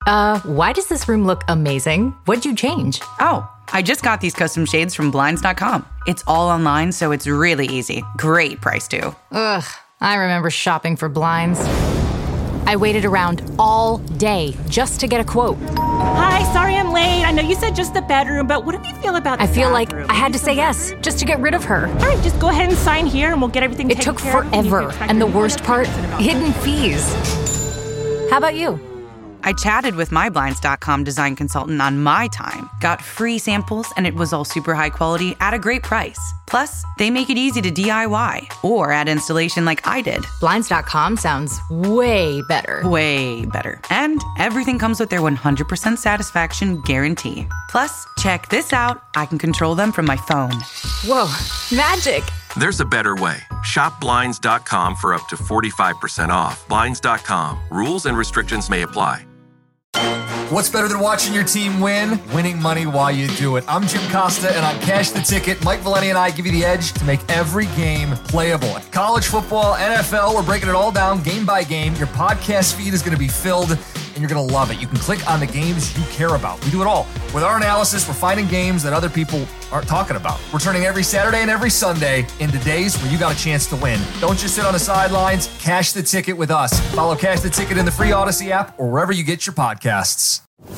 Why does this room look amazing? What'd you change? Oh, I just got these custom shades from Blinds.com. It's all online, so it's really easy. Great price, too. Ugh, I remember shopping for blinds. I waited around all day just to get a quote. Hi, sorry I'm late. I know you said just the bedroom, but what do you feel about the I feel bathroom? like I had to say yes just to get rid of her. All right, just go ahead and sign here and we'll get everything It taken took care of. forever, and the worst part, hidden fees. How about you? I chatted with my Blinds.com design consultant on my time, got free samples, and it was all super high quality at a great price. Plus, they make it easy to DIY or add installation like I did. Blinds.com sounds way better. Way better. And everything comes with their 100% satisfaction guarantee. Plus, check this out. I can control them from my phone. Whoa, magic. There's a better way. Shop Blinds.com for up to 45% off. Blinds.com. Rules and restrictions may apply. What's better than watching your team win? Winning money while you do it. I'm Jim Costa, and on Cash the Ticket, Mike Valeni and I give you the edge to make every game playable. College football, NFL, we're breaking it all down game by game. Your podcast feed is going to be filled, and you're going to love it. You can click on the games you care about. We do it all. With our analysis, we're finding games that other people aren't talking about. We're turning every Saturday and every Sunday into days where you got a chance to win. Don't just sit on the sidelines. Cash the Ticket with us. Follow Cash the Ticket in the free Odyssey app or wherever you get your podcasts.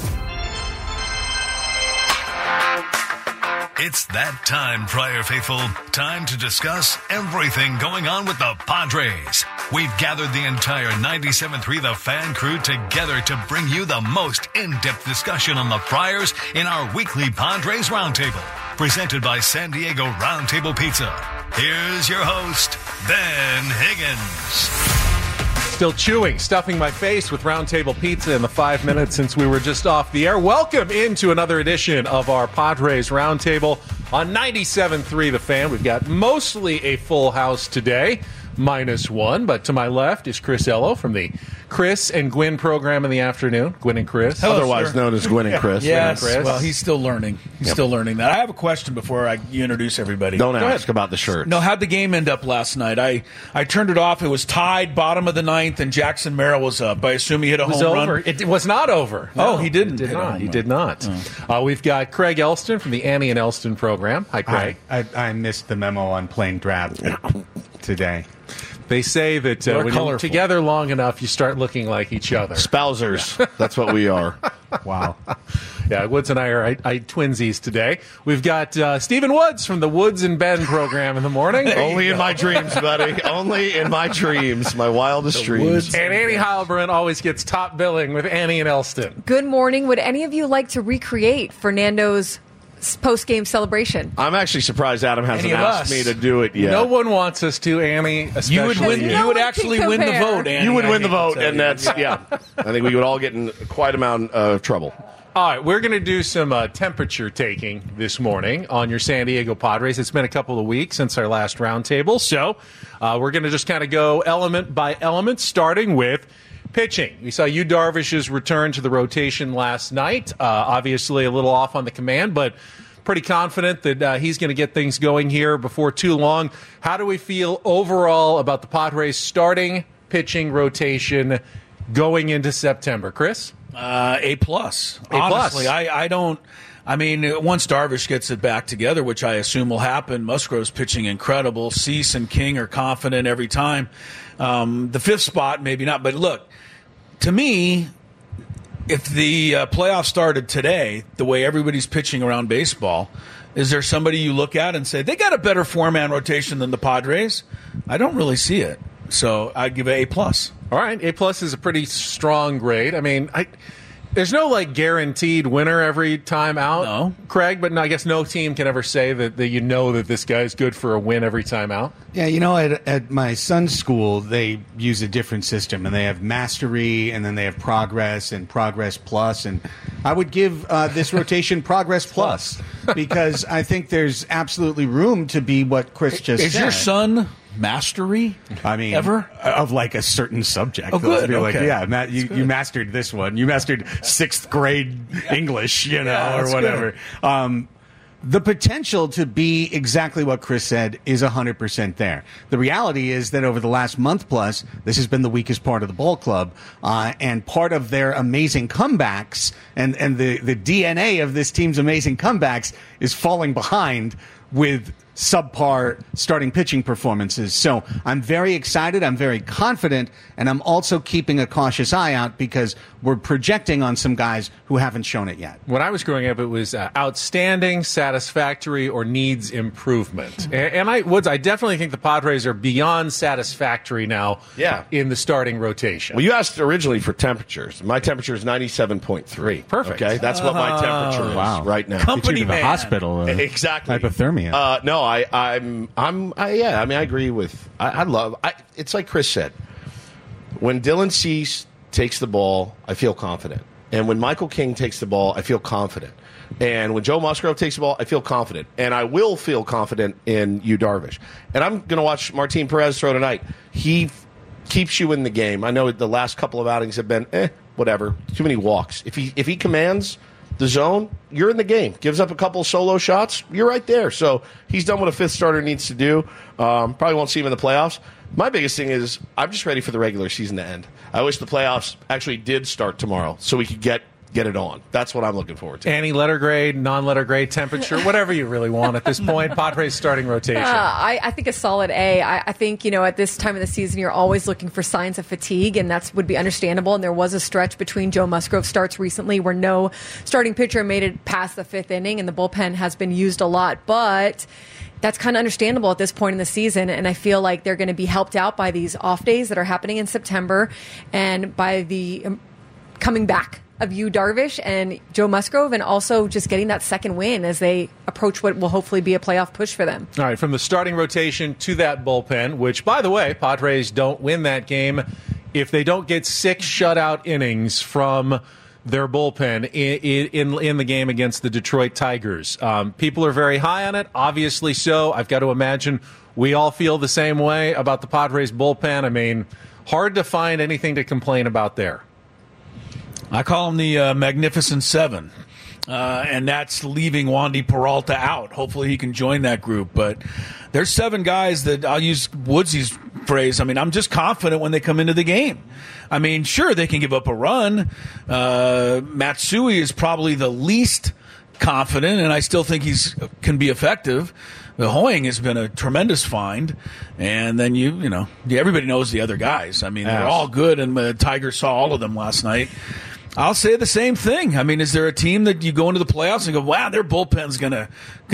It's that time, Friar Faithful. Time to discuss everything going on with the Padres. We've gathered the entire 97.3 The Fan crew together to bring you the most in-depth discussion on the Friars in our weekly Padres Roundtable, presented by San Diego Roundtable Pizza. Here's your host, Ben Higgins. Still chewing, stuffing my face with Roundtable Pizza in the 5 minutes since we were just off the air. Welcome into another edition of our Padres Roundtable on 97.3 The Fan. We've got mostly a full house today, minus one. But to my left is Chris Ello from the Chris and Gwyn program in the afternoon. Gwyn and Chris. Otherwise known as Gwyn and Chris. Yes, Gwyn and Chris. well, he's still learning. He's still learning that. I have a question before you introduce everybody. Don't ask about the shirt. No, how'd the game end up last night? I turned it off. It was tied, bottom of the ninth, and Jackson Merrill was up. I assume he hit a home run. It was not over. Oh, he didn't. He did not. We've got Craig Elston from the Annie and Elston program. Hi, Craig. I missed the memo on playing draft today. They say that when you're together long enough, you start looking like each other. Spousers. Yeah. That's what we are. Wow. Yeah, Woods and I are twinsies today. We've got Stephen Woods from the Woods and Ben program in the morning. Only in my dreams, buddy. Only in my dreams, my wildest dreams. And Annie Heilbrunn always gets top billing with Annie and Elston. Good morning. Would any of you like to recreate Fernando's post-game celebration? I'm actually surprised Adam hasn't asked me to do it yet. No one wants us to, Annie. Especially you would win. You would actually win the vote, Annie. You would win the vote, and that's I think we would all get in quite amount of trouble. All right, we're going to do some temperature taking this morning on your San Diego Padres. It's been a couple of weeks since our last roundtable, so we're going to just kind of go element by element, starting with pitching. We saw Yu Darvish's return to the rotation last night. Obviously a little off on the command, but pretty confident that he's going to get things going here before too long. How do we feel overall about the Padres starting pitching rotation going into September? Chris? A plus. Honestly, I don't. I mean, once Darvish gets it back together, which I assume will happen, Musgrove's pitching incredible. Cease and King are confident every time. The fifth spot, maybe not. But look, to me, if the playoffs started today, the way everybody's pitching around baseball, is there somebody you look at and say, they got a better four-man rotation than the Padres? I don't really see it. So I'd give it A+. All right, A+ is a pretty strong grade. I mean, there's no, guaranteed winner every time out, Craig, but I guess no team can ever say that you know that this guy's good for a win every time out. Yeah, at my son's school, they use a different system, and they have Mastery, and then they have Progress and Progress Plus, and I would give this rotation Progress Plus because I think there's absolutely room to be what Chris just said. Is your son Mastery? I mean, ever of a certain subject. Oh, good. Okay. You mastered this one. You mastered 6th grade English, or whatever. The potential to be exactly what Chris said is 100% there. The reality is that over the last month plus, this has been the weakest part of the ball club, and part of their amazing comebacks and the DNA of this team's amazing comebacks is falling behind with subpar starting pitching performances. So I'm very excited, I'm very confident, and I'm also keeping a cautious eye out because we're projecting on some guys who haven't shown it yet. When I was growing up, it was outstanding, satisfactory, or needs improvement. And I definitely think the Padres are beyond satisfactory now in the starting rotation. Well, you asked originally for temperatures. My temperature is 97.3. Perfect. Okay, that's what my temperature is right now. Company man. The hospital. Exactly. Hypothermia. No, I agree with. It's like Chris said. When Dylan Cease takes the ball, I feel confident. And when Michael King takes the ball, I feel confident. And when Joe Musgrove takes the ball, I feel confident. And I will feel confident in Yu Darvish. And I'm going to watch Martin Perez throw tonight. He keeps you in the game. I know the last couple of outings have been, whatever. Too many walks. If he commands the zone, you're in the game. Gives up a couple solo shots, you're right there. So he's done what a fifth starter needs to do. Probably won't see him in the playoffs. My biggest thing is I'm just ready for the regular season to end. I wish the playoffs actually did start tomorrow so we could get it on. That's what I'm looking forward to. Any letter grade, non-letter grade, temperature, whatever you really want at this point. Padres starting rotation. I think a solid A. I think, at this time of the season, you're always looking for signs of fatigue, and that would be understandable. And there was a stretch between Joe Musgrove starts recently where no starting pitcher made it past the fifth inning, and the bullpen has been used a lot. But that's kind of understandable at this point in the season, and I feel like they're going to be helped out by these off days that are happening in September and by the coming back of Yu Darvish and Joe Musgrove, and also just getting that second win as they approach what will hopefully be a playoff push for them. All right, from the starting rotation to that bullpen, which, by the way, Padres don't win that game if they don't get 6 shutout innings from their bullpen in the game against the Detroit Tigers. People are very high on it, obviously so. I've got to imagine we all feel the same way about the Padres bullpen. I mean, hard to find anything to complain about there. I call them the Magnificent Seven, and that's leaving Wandy Peralta out. Hopefully he can join that group. But there's 7 guys that, I'll use Woodsy's phrase, I'm just confident when they come into the game. Sure, they can give up a run. Matsui is probably the least confident, and I still think can be effective. The Hoying has been a tremendous find, and then everybody knows the other guys. They're all good, and the Tigers saw all of them last night. I'll say the same thing. Is there a team that you go into the playoffs and go, wow, their bullpen's gonna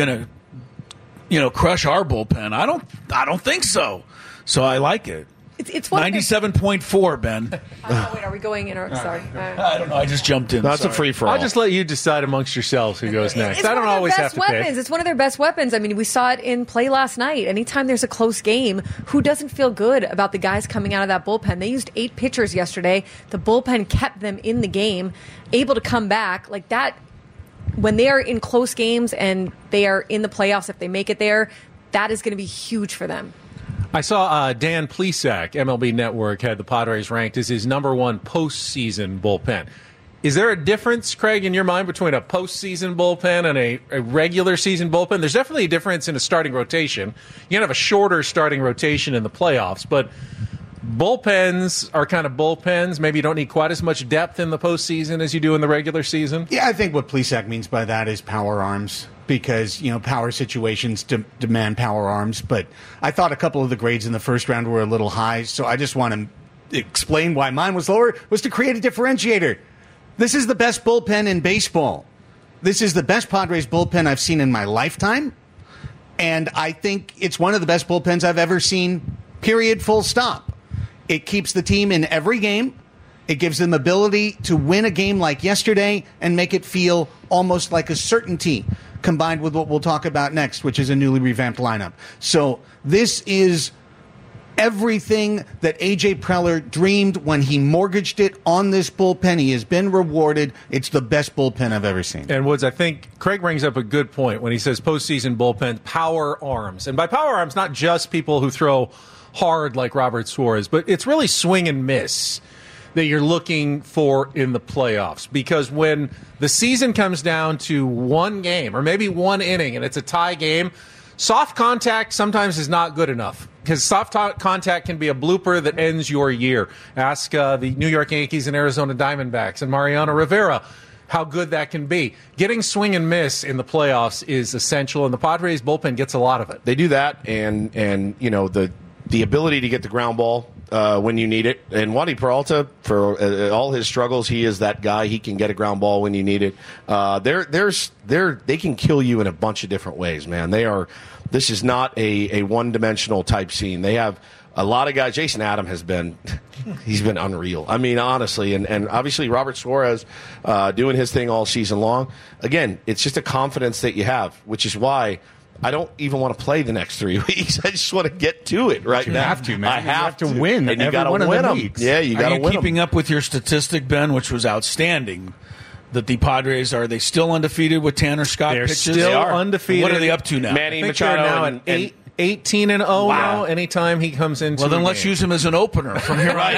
crush our bullpen? I don't think so. So I like it. It's 97.4, Ben. Wait, are we going in? Sorry. I don't know. I just jumped in. That's a free-for-all. I'll just let you decide amongst yourselves who goes next. I don't always have to pick. It's one of their best weapons. We saw it in play last night. Anytime there's a close game, who doesn't feel good about the guys coming out of that bullpen? They used 8 pitchers yesterday. The bullpen kept them in the game, able to come back like that. When they are in close games and they are in the playoffs, if they make it there, that is going to be huge for them. I saw Dan Plesac, MLB Network, had the Padres ranked as his number 1 postseason bullpen. Is there a difference, Craig, in your mind between a postseason bullpen and a regular season bullpen? There's definitely a difference in a starting rotation. You can have a shorter starting rotation in the playoffs, but bullpens are kind of bullpens. Maybe you don't need quite as much depth in the postseason as you do in the regular season. Yeah, I think what Plesac means by that is power arms, because power situations demand power arms. But I thought a couple of the grades in the first round were a little high, so I just want to explain why mine was lower, was to create a differentiator. This is the best bullpen in baseball. This is the best Padres bullpen I've seen in my lifetime, and I think it's one of the best bullpens I've ever seen, period, full stop. It keeps the team in every game. It gives them ability to win a game like yesterday and make it feel almost like a certainty, combined with what we'll talk about next, which is a newly revamped lineup. So this is everything that A.J. Preller dreamed when he mortgaged it on this bullpen. He has been rewarded. It's the best bullpen I've ever seen. And Woods, I think Craig brings up a good point when he says postseason bullpen, power arms. And by power arms, not just people who throw hard like Robert Suarez, but it's really swing and miss. that you're looking for in the playoffs. Because when the season comes down to one game or maybe one inning and it's a tie game, soft contact sometimes is not good enough. Because soft contact can be a blooper that ends your year. Ask the New York Yankees and Arizona Diamondbacks and Mariano Rivera how good that can be. Getting swing and miss in the playoffs is essential, and the Padres bullpen gets a lot of it. They do that, and you know, the ability to get the ground ball when you need it. And Wandy Peralta, for all his struggles, he is that guy. He can get a ground ball when you need it. They can kill you in a bunch of different ways, man. This is not a one-dimensional type scene. They have a lot of guys. Jason Adam he's been unreal. I mean, honestly, and obviously Robert Suarez doing his thing all season long. Again, it's just a confidence that you have, which is why I don't even want to play the next 3 weeks. I just want to get to it right now. You have to, man. I have to win, and you got to win them. Yeah, you got to win them. Are you keeping up with your statistic, Ben, which was outstanding? That the Padres, are they still undefeated with Tanner Scott They're pitches? still undefeated. What are they up to now? Manny Machado Machado now at 18-0 now. Anytime he comes into, well, then let's use him as an opener from here on out.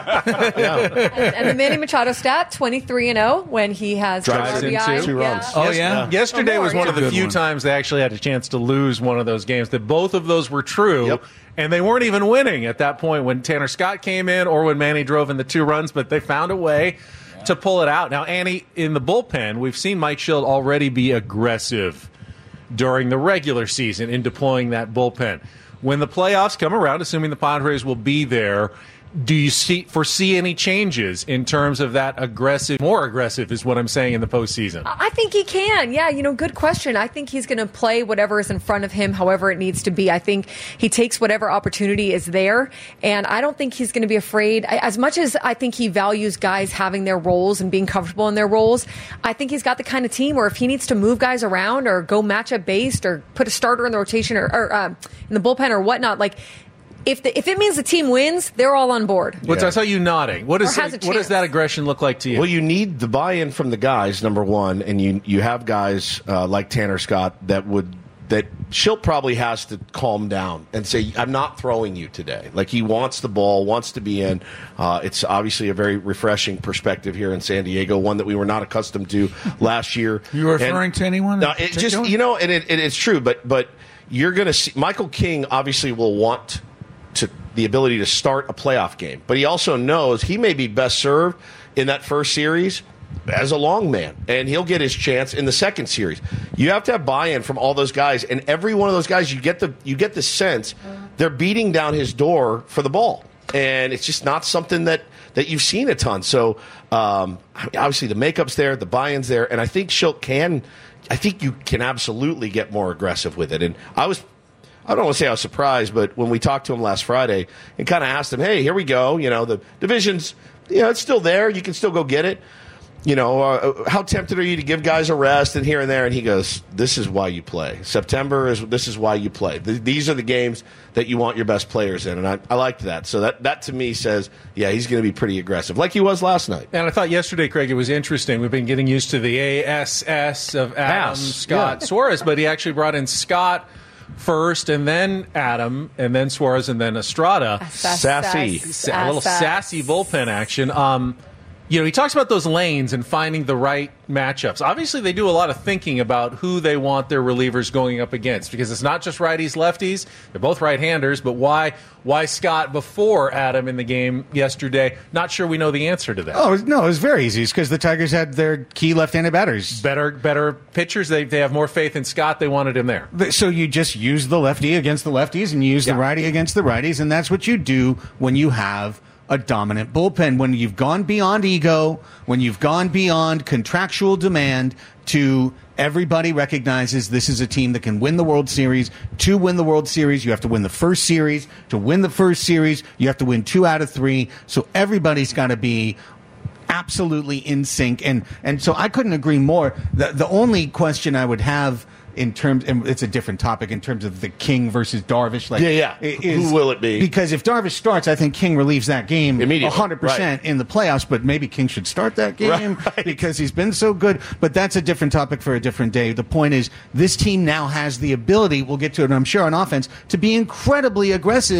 And the Manny Machado stat, 23-0 when he has drives in RBI. 2 runs. Oh yeah. Yesterday was one of the few times they actually had a chance to lose one of those games. That both of those were true. Yep. And they weren't even winning at that point when Tanner Scott came in or when Manny drove in the 2 runs, but they found a way to pull it out. Now, Annie, in the bullpen, we've seen Mike Schilt already be aggressive during the regular season in deploying that bullpen. When the playoffs come around, assuming the Padres will be there, do you foresee any changes in terms of that more aggressive is what I'm saying in the postseason? I think he can. Yeah, good question. I think he's going to play whatever is in front of him, however it needs to be. I think he takes whatever opportunity is there, and I don't think he's going to be afraid. As much as I think he values guys having their roles and being comfortable in their roles, I think he's got the kind of team where if he needs to move guys around or go matchup based or put a starter in the rotation or in the bullpen or whatnot, like, if it means the team wins, they're all on board. I saw you nodding. What does that aggression look like to you? Well, you need the buy-in from the guys, number one, and you have guys like Tanner Scott that Schilt probably has to calm down and say, I'm not throwing you today. Like, he wants the ball, wants to be in. It's obviously a very refreshing perspective here in San Diego, one that we were not accustomed to last year. You referring to anyone? No, it just, and it's true, but you're going to see Michael King obviously will want the ability to start a playoff game. But he also knows he may be best served in that first series as a long man, and he'll get his chance in the second series. You have to have buy-in from all those guys, and every one of those guys, you get the sense they're beating down his door for the ball. And it's just not something that you've seen a ton. So obviously the makeup's there, the buy-in's there, and I think I think you can absolutely get more aggressive with it. And I don't want to say I was surprised, but when we talked to him last Friday and kind of asked him, hey, here we go. The division's, it's still there. You can still go get it. How tempted are you to give guys a rest and here and there? And he goes, this is why you play. This is why you play. These are the games that you want your best players in. And I liked that. So that to me says, yeah, he's going to be pretty aggressive, like he was last night. And I thought yesterday, Craig, it was interesting. We've been getting used to the ASS of Adam, Scott, Suarez, but he actually brought in Scott first, and then Adam, and then Suarez, and then Estrada. Sassy. A little sassy bullpen action. He talks about those lanes and finding the right matchups. Obviously, they do a lot of thinking about who they want their relievers going up against, because it's not just righties, lefties. They're both right-handers, but why Scott before Adam in the game yesterday? Not sure we know the answer to that. Oh, no, it was very easy. It's because the Tigers had their key left-handed batters. Better pitchers. They have more faith in Scott. They wanted him there. So you just use the lefty against the lefties, and you use the righty against the righties, and that's what you do when you have a dominant bullpen, when you've gone beyond ego, when you've gone beyond contractual demand to everybody recognizes this is a team that can win the World Series. To win the World Series, you have to win the first series. To win the first series, you have to win 2 out of 3. So everybody's got to be absolutely in sync. And so I couldn't agree more. The only question I would have in terms, and it's a different topic in terms of the King versus Darvish. Who will it be? Because if Darvish starts, I think King relieves that game immediately, 100% in the playoffs. But maybe King should start that game because he's been so good. But that's a different topic for a different day. The point is, this team now has the ability, we'll get to it, I'm sure, on offense, to be incredibly aggressive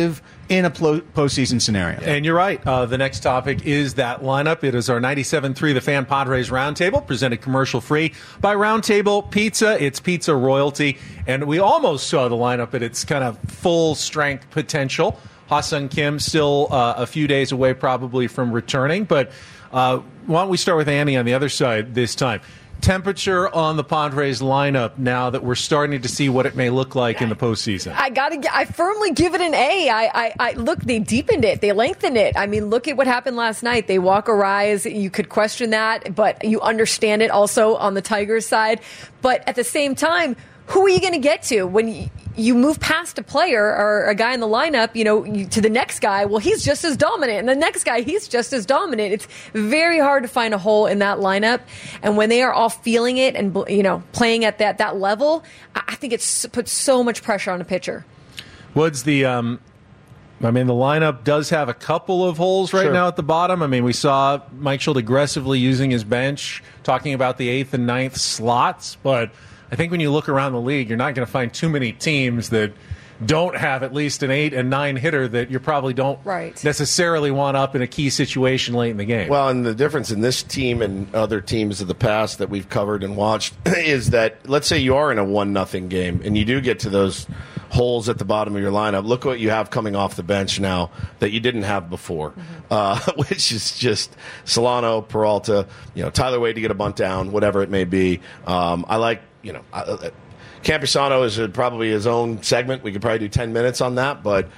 in a postseason scenario. And you're right. The next topic is that lineup. It is our 97.3 The Fan Padres Roundtable, presented commercial-free by Roundtable Pizza. It's pizza royalty. And we almost saw the lineup at its kind of full-strength potential. Ha-Seong Kim still a few days away probably from returning. But why don't we start with Annie on the other side this time? Temperature on the Padres lineup now that we're starting to see what it may look like in the postseason. I firmly give it an A. I look, they deepened it, they lengthened it. I mean, look at what happened last night. They walk a rise. You could question that, but you understand it also on the Tigers side. But at the same time, who are you going to get to when you move past a player or a guy in the lineup, to the next guy? Well, he's just as dominant. And the next guy, he's just as dominant. It's very hard to find a hole in that lineup. And when they are all feeling it and, playing at that level, I think it puts so much pressure on a pitcher. Woods, the lineup does have a couple of holes right now at the bottom. I mean, we saw Mike Shildt aggressively using his bench, talking about the 8th and 9th slots, but I think when you look around the league, you're not going to find too many teams that don't have at least an 8 and 9 hitter that you probably don't necessarily want up in a key situation late in the game. Well, and the difference in this team and other teams of the past that we've covered and watched is that, let's say you are in a 1-0 game and you do get to those holes at the bottom of your lineup. Look what you have coming off the bench now that you didn't have before, which is just Solano, Peralta, Tyler Wade to get a bunt down, whatever it may be. I like, Campusano is probably his own segment. We could probably do 10 minutes on that. But,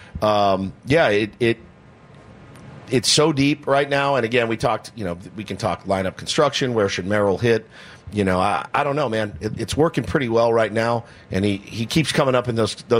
it's so deep right now. And, again, we talked, we can talk lineup construction. Where should Merrill hit? I don't know, man. It's working pretty well right now. And he keeps coming up in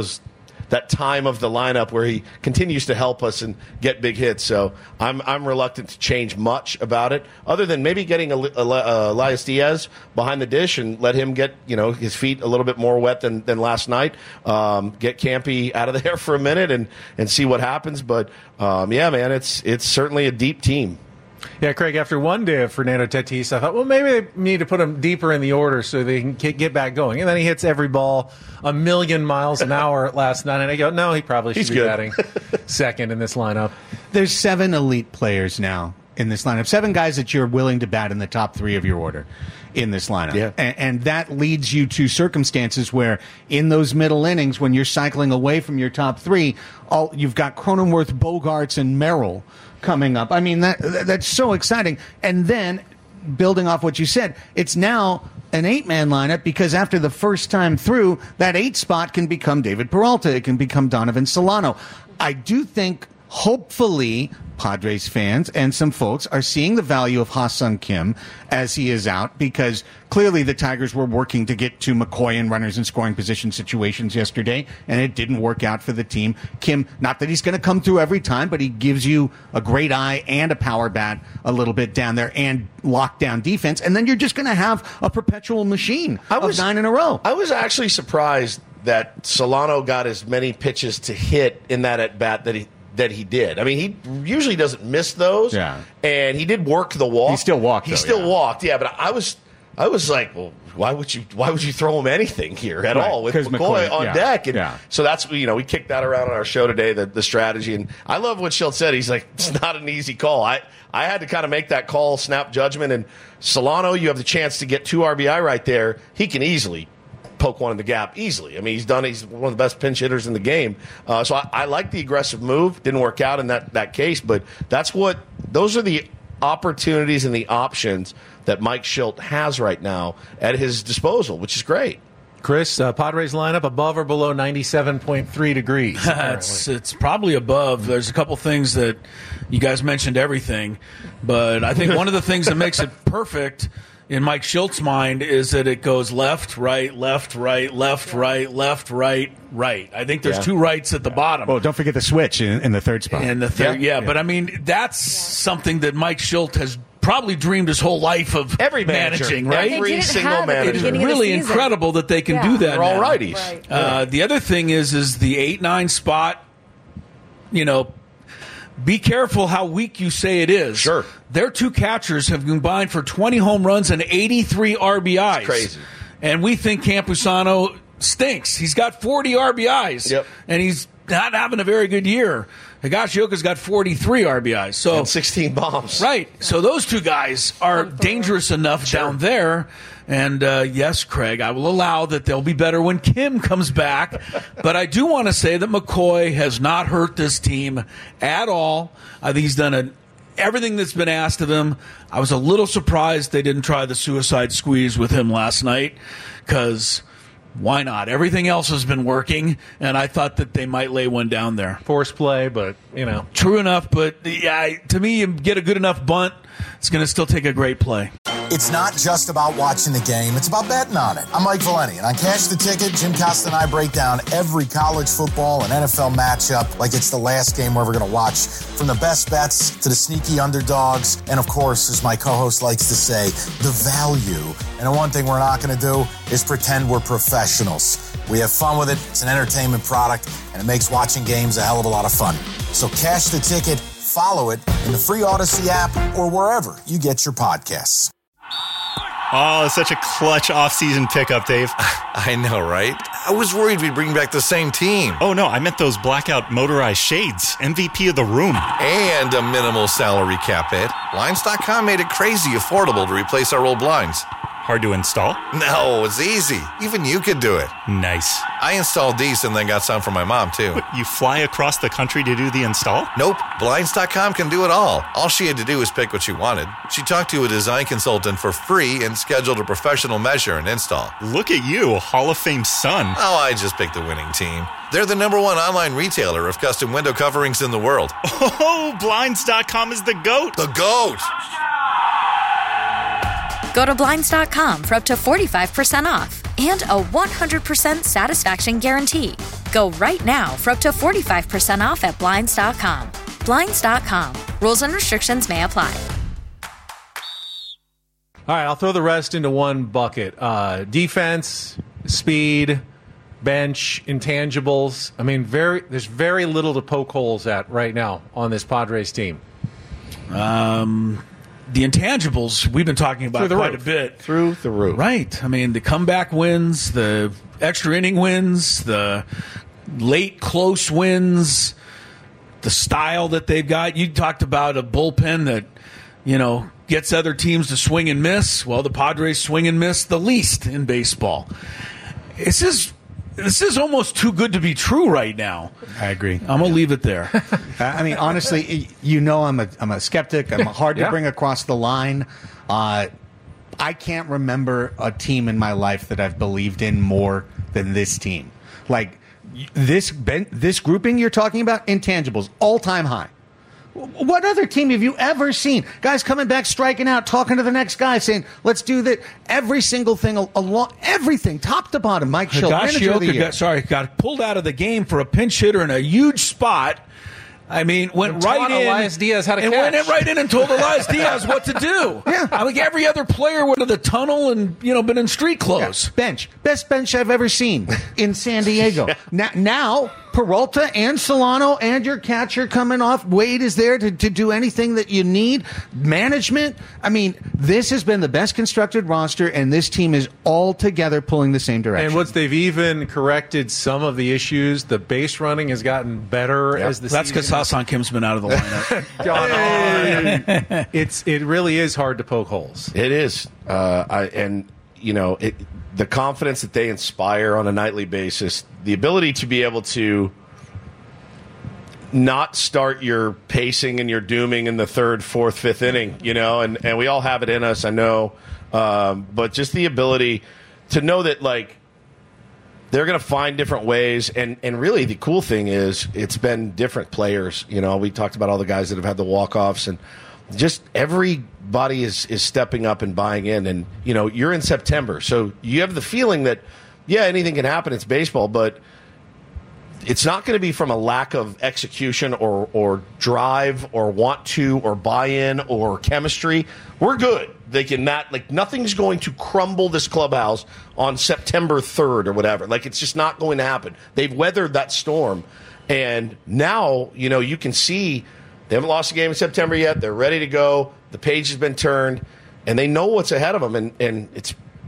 that time of the lineup where he continues to help us and get big hits. So I'm reluctant to change much about it, other than maybe getting Elias Diaz behind the dish and let him get his feet a little bit more wet than last night. Get Campy out of there for a minute and see what happens. But man, it's certainly a deep team. Yeah, Craig, after one day of Fernando Tatis, I thought, well, maybe they need to put him deeper in the order so they can get back going. And then he hits every ball a million miles an hour last night. And I go, no, he probably should be batting second in this lineup. There's 7 elite players now in this lineup. 7 guys that you're willing to bat in the top 3 of your order in this lineup. Yeah. And that leads you to circumstances where in those middle innings, when you're cycling away from your top 3, you've got Cronenworth, Bogarts, and Merrill coming up. I mean, that's so exciting. And then, building off what you said, it's now an 8-man lineup because after the first time through, that 8 spot can become David Peralta. It can become Donovan Solano. I do think, hopefully, Padres fans and some folks are seeing the value of Ha-Seong Kim as he is out, because clearly the Tigers were working to get to McCoy in runners in scoring position situations yesterday, and it didn't work out for the team. Kim, not that he's going to come through every time, but he gives you a great eye and a power bat a little bit down there and lockdown defense, and then you're just going to have a perpetual machine of 9 in a row. I was actually surprised that Solano got as many pitches to hit in that at-bat that he did. I mean, he usually doesn't miss those. Yeah. And he did work the walk. He still walked. Walked. Yeah, but I was like, well, why would you throw him anything here at all with McCoy on deck? And so that's, we kicked that around on our show today, the strategy. And I love what Shildt said. He's like, it's not an easy call. I had to kind of make that call, snap judgment. And Solano, you have the chance to get 2 RBI right there. He can easily poke one in the gap easily. I mean, he's one of the best pinch hitters in the game. So I like the aggressive move. Didn't work out in that case, but those are the opportunities and the options that Mike Shildt has right now at his disposal, which is great. Chris, Padres lineup above or below 97.3 degrees? It's probably above. There's a couple things that you guys mentioned everything, but I think one of the things that makes it perfect in Mike Shilt's mind is that it goes left, right, left, right, left, right, left, right, right. I think there's 2 rights at the bottom. Well, don't forget the switch in the third spot. And the third, but I mean, that's something that Mike Shildt has probably dreamed his whole life of managing, right? Every single manager. It's really incredible that they can do that. They're all righties. Right. The other thing is the 8-9 spot, be careful how weak you say it is. Sure. Their 2 catchers have combined for 20 home runs and 83 RBIs. It's crazy. And we think Campusano stinks. He's got 40 RBIs. Yep. And he's not having a very good year. Higashioka's got 43 RBIs. So and 16 bombs. Right. So those two guys are dangerous enough down there. And yes, Craig, I will allow that they'll be better when Kim comes back. But I do want to say that McCoy has not hurt this team at all. I think he's done everything that's been asked of him. I was a little surprised they didn't try the suicide squeeze with him last night, because why not? Everything else has been working, and I thought that they might lay one down there. Force play, but, True enough, but yeah, to me, you get a good enough bunt, it's going to still take a great play. It's not just about watching the game. It's about betting on it. I'm Mike Valeni, and on Cash the Ticket, Jim Costa and I break down every college football and NFL matchup like it's the last game we're ever going to watch. From the best bets to the sneaky underdogs, and of course, as my co-host likes to say, the value. And the one thing we're not going to do is pretend we're professionals. We have fun with it. It's an entertainment product, and it makes watching games a hell of a lot of fun. So Cash the Ticket, follow it in the free Odyssey app or wherever you get your podcasts. Oh, such a clutch off-season pickup, Dave. I know, right? I was worried we'd bring back the same team. Oh, no, I meant those blackout motorized shades. MVP of the room. And a minimal salary cap hit. Blinds.com made it crazy affordable to replace our old blinds. Hard to install? No, it's easy. Even you could do it. Nice. I installed these and then got some for my mom, too. But you fly across the country to do the install? Nope. Blinds.com can do it all. All she had to do was pick what she wanted. She talked to a design consultant for free and scheduled a professional measure and install. Look at you, Hall of Fame son. Oh, I just picked the winning team. They're the #1 online retailer of custom window coverings in the world. Oh, Blinds.com is the GOAT. The GOAT. Go to Blinds.com for up to 45% off and a 100% satisfaction guarantee. Go right now for up to 45% off at Blinds.com. Blinds.com. Rules and restrictions may apply. All right, I'll throw the rest into one bucket. Defense, speed, bench, intangibles. I mean, there's very little to poke holes at right now on this Padres team. The intangibles we've been talking about quite a bit. Through the roof. Right. I mean, the comeback wins, the extra inning wins, the late close wins, the style that they've got. You talked about a bullpen that, gets other teams to swing and miss. Well, the Padres swing and miss the least in baseball. This is almost too good to be true right now. I agree. I'm going to leave it there. I mean, honestly, I'm a skeptic. I'm hard to bring across the line. I can't remember a team in my life that I've believed in more than this team. Like this grouping you're talking about, intangibles, all-time high. What other team have you ever seen? Guys coming back, striking out, talking to the next guy, saying, let's do that. Every single thing, everything, top to bottom. Mike Schill, manager of the year. Got pulled out of the game for a pinch hitter in a huge spot. I mean, went right in. Elias Diaz had a catch. Went right in and told Elias Diaz what to do. Yeah. I think every other player went to the tunnel and, been in street clothes. Yeah. Bench. Best bench I've ever seen in San Diego. Now, Peralta and Solano and your catcher coming off. Wade is there to do anything that you need. Management. I mean, this has been the best constructed roster, and this team is all together pulling the same direction. And they've even corrected some of the issues. The base running has gotten better as the season. That's because Hassan Kim's been out of the lineup. It really is hard to poke holes. It is. The confidence that they inspire on a nightly basis, the ability to be able to not start your pacing and your dooming in the third, fourth, fifth inning, and we all have it in us, I know. But just the ability to know that, they're going to find different ways. And really the cool thing is it's been different players. We talked about all the guys that have had the walk-offs, and just everybody is stepping up and buying in. And, you're in September, so you have the feeling that, anything can happen. It's baseball, but it's not going to be from a lack of execution or drive or want to or buy-in or chemistry. We're good. Nothing's going to crumble this clubhouse on September 3rd or whatever. It's just not going to happen. They've weathered that storm. And now, you can see they haven't lost a game in September yet. They're ready to go. The page has been turned, and they know what's ahead of them. And it's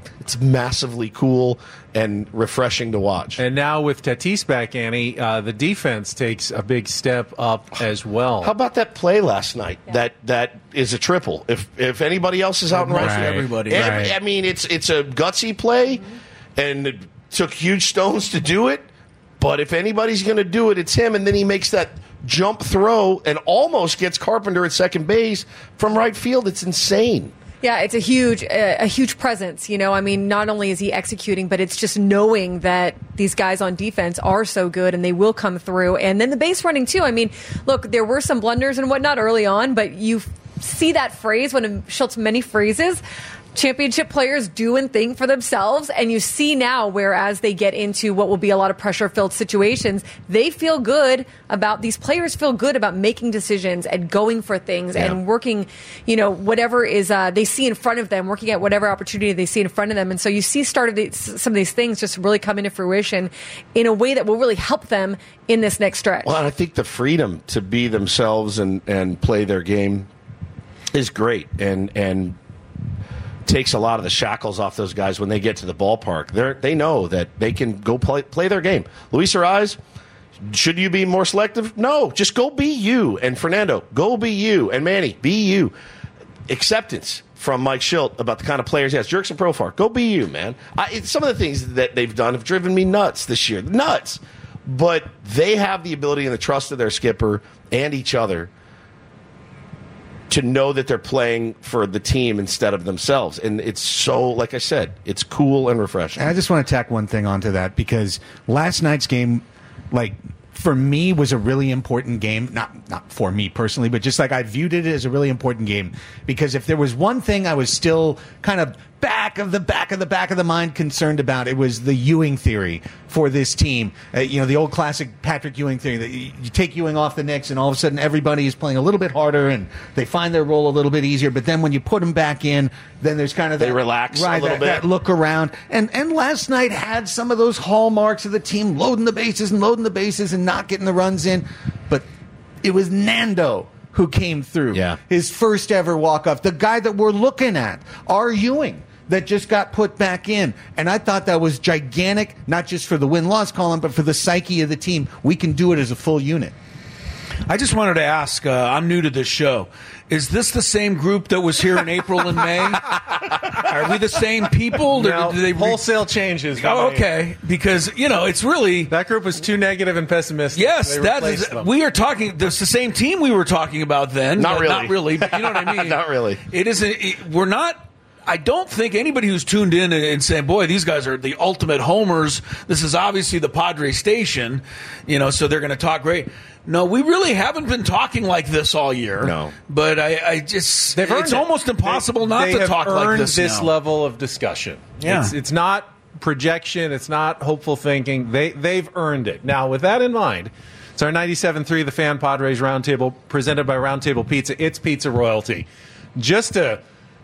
it's massively cool and refreshing to watch. And now with Tatis back, Annie, the defense takes a big step up as well. How about that play last night? Yeah. That is a triple. If anybody else is out in right field, everybody. I mean, it's a gutsy play, and it took huge stones to do it. But if anybody's going to do it, it's him. And then he makes that jump throw and almost gets Carpenter at second base from right field. It's insane. Yeah, it's a huge presence. I mean, not only is he executing, but it's just knowing that these guys on defense are so good and they will come through. And then the base running, too. I mean, look, there were some blunders and whatnot early on, but you see that phrase, one of Schultz's many phrases, championship players do and think for themselves, and you see now, whereas they get into what will be a lot of pressure-filled situations, they feel good about, these players feel good about making decisions and going for things and working, whatever is they see in front of them, working at whatever opportunity they see in front of them. And so you see some of these things just really come into fruition in a way that will really help them in this next stretch. Well, and I think the freedom to be themselves and play their game is great, and takes a lot of the shackles off those guys when they get to the ballpark. They know that they can go play their game. Luis Arraez, should you be more selective? No, just go be you. And Fernando, go be you. And Manny, be you. Acceptance from Mike Schilt about the kind of players he has. Jurickson Profar, go be you, man. Some of the things that they've done have driven me nuts this year. Nuts. But they have the ability and the trust of their skipper and each other to know that they're playing for the team instead of themselves. And it's so, like I said, it's cool and refreshing. And I just want to tack one thing onto that, because last night's game, for me, was a really important game. Not for me personally, but just I viewed it as a really important game, because if there was one thing I was still kind of back of the mind concerned about, it was the Ewing theory for this team. The old classic Patrick Ewing theory that you take Ewing off the Knicks and all of a sudden everybody is playing a little bit harder and they find their role a little bit easier. But then when you put them back in, then there's kind of they relax a little bit. That look around. And last night had some of those hallmarks of the team loading the bases and not getting the runs in. But it was Nando who came through. Yeah. His first ever walk-off. The guy that we're looking at, our Ewing, that just got put back in. And I thought that was gigantic, not just for the win-loss column, but for the psyche of the team. We can do it as a full unit. I just wanted to ask, I'm new to this show. Is this the same group that was here in April and May? Are we the same people? No, do they wholesale changes. Oh, okay. Because, it's really... That group was too negative and pessimistic. Yes, we are talking... It's the same team we were talking about then. Not really. Not really, but you know what I mean? Not really. We're not... I don't think anybody who's tuned in and saying, boy, these guys are the ultimate homers. This is obviously the Padre station, so they're going to talk great. No, we really haven't been talking like this all year. No. But it's almost impossible not to talk like this this now. level of discussion. Yeah. It's not projection. It's not hopeful thinking. They've earned it. Now, with that in mind, it's our 97.3 The Fan Padres Roundtable presented by Roundtable Pizza. It's pizza royalty. Just to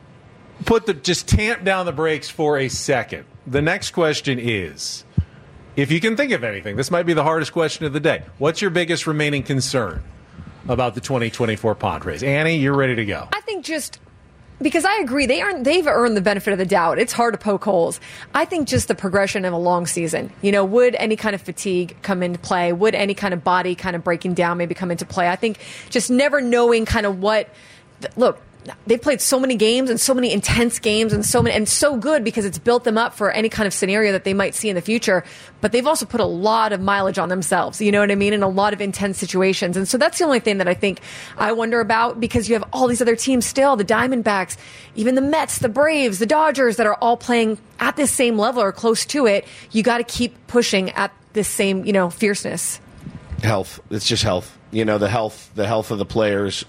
just tamp down the brakes for a second. The next question is, if you can think of anything, this might be the hardest question of the day. What's your biggest remaining concern about the 2024 Padres? Annie, you're ready to go. I think just because I agree, they've earned the benefit of the doubt. It's hard to poke holes. I think just the progression of a long season. Would any kind of fatigue come into play? Would any kind of body kind of breaking down maybe come into play? I think just never knowing kind of what. Look. They've played so many games and so many intense games and so good because it's built them up for any kind of scenario that they might see in the future. But they've also put a lot of mileage on themselves, you know what I mean, in a lot of intense situations. And so that's the only thing that I think I wonder about, because you have all these other teams still, the Diamondbacks, even the Mets, the Braves, the Dodgers, that are all playing at this same level or close to it. You got to keep pushing at this same, fierceness. Health. It's just health. The health of the players.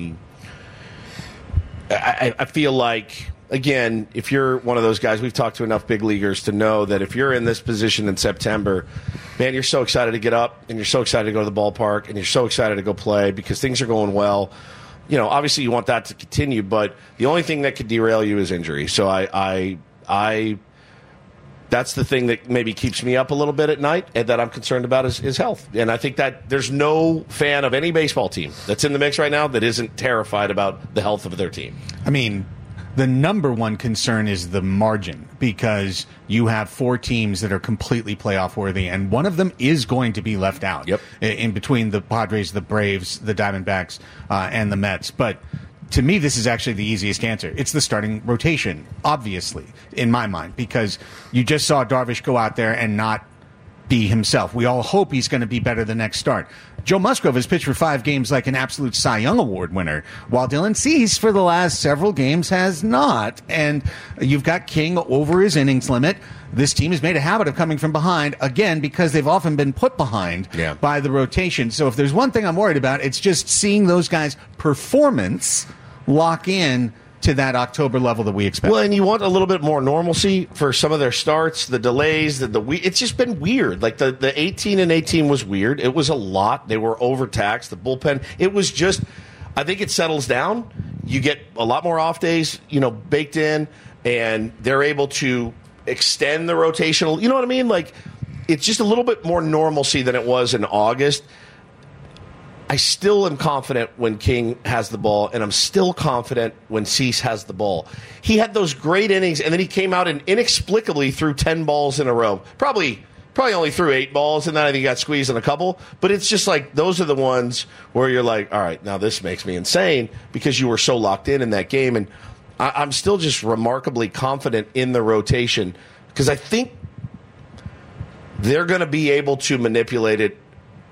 I feel like, again, if you're one of those guys, we've talked to enough big leaguers to know that if you're in this position in September, man, you're so excited to get up and you're so excited to go to the ballpark and you're so excited to go play because things are going well. Obviously you want that to continue, but the only thing that could derail you is injury. So I that's the thing that maybe keeps me up a little bit at night and that I'm concerned about is health. And I think that there's no fan of any baseball team that's in the mix right now that isn't terrified about the health of their team. I mean, The number one concern is the margin, because you have 4 teams that are completely playoff worthy, and one of them is going to be left out. Yep. In between the Padres, the Braves, the Diamondbacks, and the Mets. But to me, this is actually the easiest answer. It's the starting rotation, obviously, in my mind, because you just saw Darvish go out there and not be himself. We all hope he's going to be better the next start. Joe Musgrove has pitched for 5 games like an absolute Cy Young Award winner, while Dylan Cease for the last several games has not. And you've got King over his innings limit. This team has made a habit of coming from behind, again, because they've often been put behind by the rotation. So if there's one thing I'm worried about, it's just seeing those guys' performance lock in to that October level that we expect. Well, and you want a little bit more normalcy for some of their starts, the delays, it's just been weird. Like the 18 and 18 was weird. It was a lot. They were overtaxed. The bullpen, it was just, I think it settles down. You get a lot more off days, baked in, and they're able to extend the rotational, you know what I mean? Like, it's just a little bit more normalcy than it was in August. I still am confident when King has the ball, and I'm still confident when Cease has the ball. He had those great innings, and then he came out and inexplicably threw 10 balls in a row. Probably only threw 8 balls, and then I think he got squeezed in a couple. But it's just like, those are the ones where you're like, all right, now this makes me insane, because you were so locked in that game. And I'm still just remarkably confident in the rotation, because I think they're going to be able to manipulate it